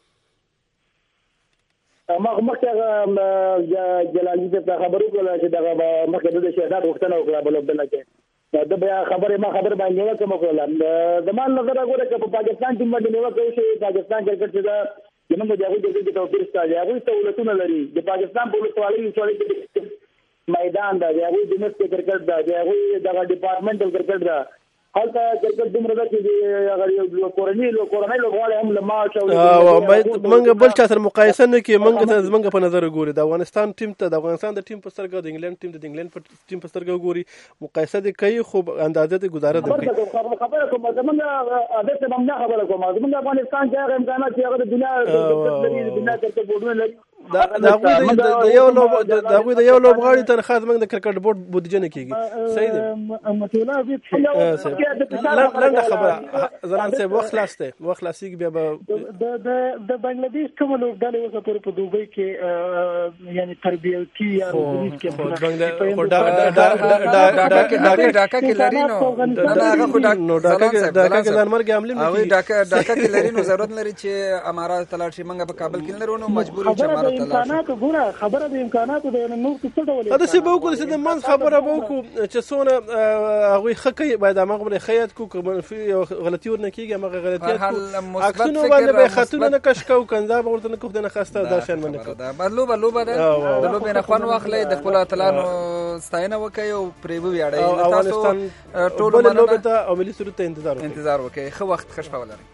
ما مخکې جلالي ته خبرو کوله چې دا مخکې د شهادت وختنه وکړه بل بدل کې دا بیا خبره ما خبر باندې کوم کوله د مان نظر غوړه چې په پاکستان ټیم باندې نو کوي چې پاکستان کرکټ چې زمونږ د هغوی د توپیر شته دی هغوی سهولتونه لري د پاکستان په ولسوالۍ میدان ده د هغوی د نفت کرکټ ده د هغوی دغه ډپارټمنټل کرکټ ده هلته کرکټ دومره ده چې هغه کورنۍ لوبغاړي هم له ماچ او موږ بل چا سره مقایسه نه کوي موږ ته زمونږ په نظر ګوري د افغانستان ټیم ته د افغانستان د ټیم په سترګه د انګلند ټیم د انګلند ټیم په سترګه ګوري مقایسه دې کوي خو اندازه دې گزاره ده کوي خبره کوم زمونږ عادت به نه خبره کوم زمونږ افغانستان چې هغه امکانات چې هغه د دنیا کرکټ بورډونه لري دا غوي د یو لوبغاړي تنخواه زموږ د کرکټ بورډ بودیجه نه کیږي صحیح ده متولا لنډه خبره زلان صاحب وخت خلاصيږي بیا د بنگلاديش کوم لوبډلې اوسه پورې په دوبۍ کې یعنی تربیتي یا روزنیز کې ډاکا کې لري نو هغه خو ډاکا کې ځانمرګ عملي او ډاکا کې لري نو ضرورت لري چې امارات تلاشي منګه په کابل کې لرو نو مجبوري چې امکاناتو ګوره خبره د امکاناتو د نور څه ډول دا څه به وکړو چې د منځ خبره به وکړو چې څونه هغوی ښه کوي باید هماغه باندې ښه یاد کړو که منفي غلطي ورنه کېږي هماغه غلطي یاد کړو عکسونو باندې به یې خطونه نه کش کوو کنده به ورته نه کوو خدای نخواسته دا شیان به نه کوو لوبه ده د لوبې نه خوند واخلئ د خپلو اتلانو ستاینه وکړئ او پرې وویاړئ افغانستان بلې لوبې ته او ملي سرود ته انتظار وکړئ ښه وخت ښه شپه ولرئ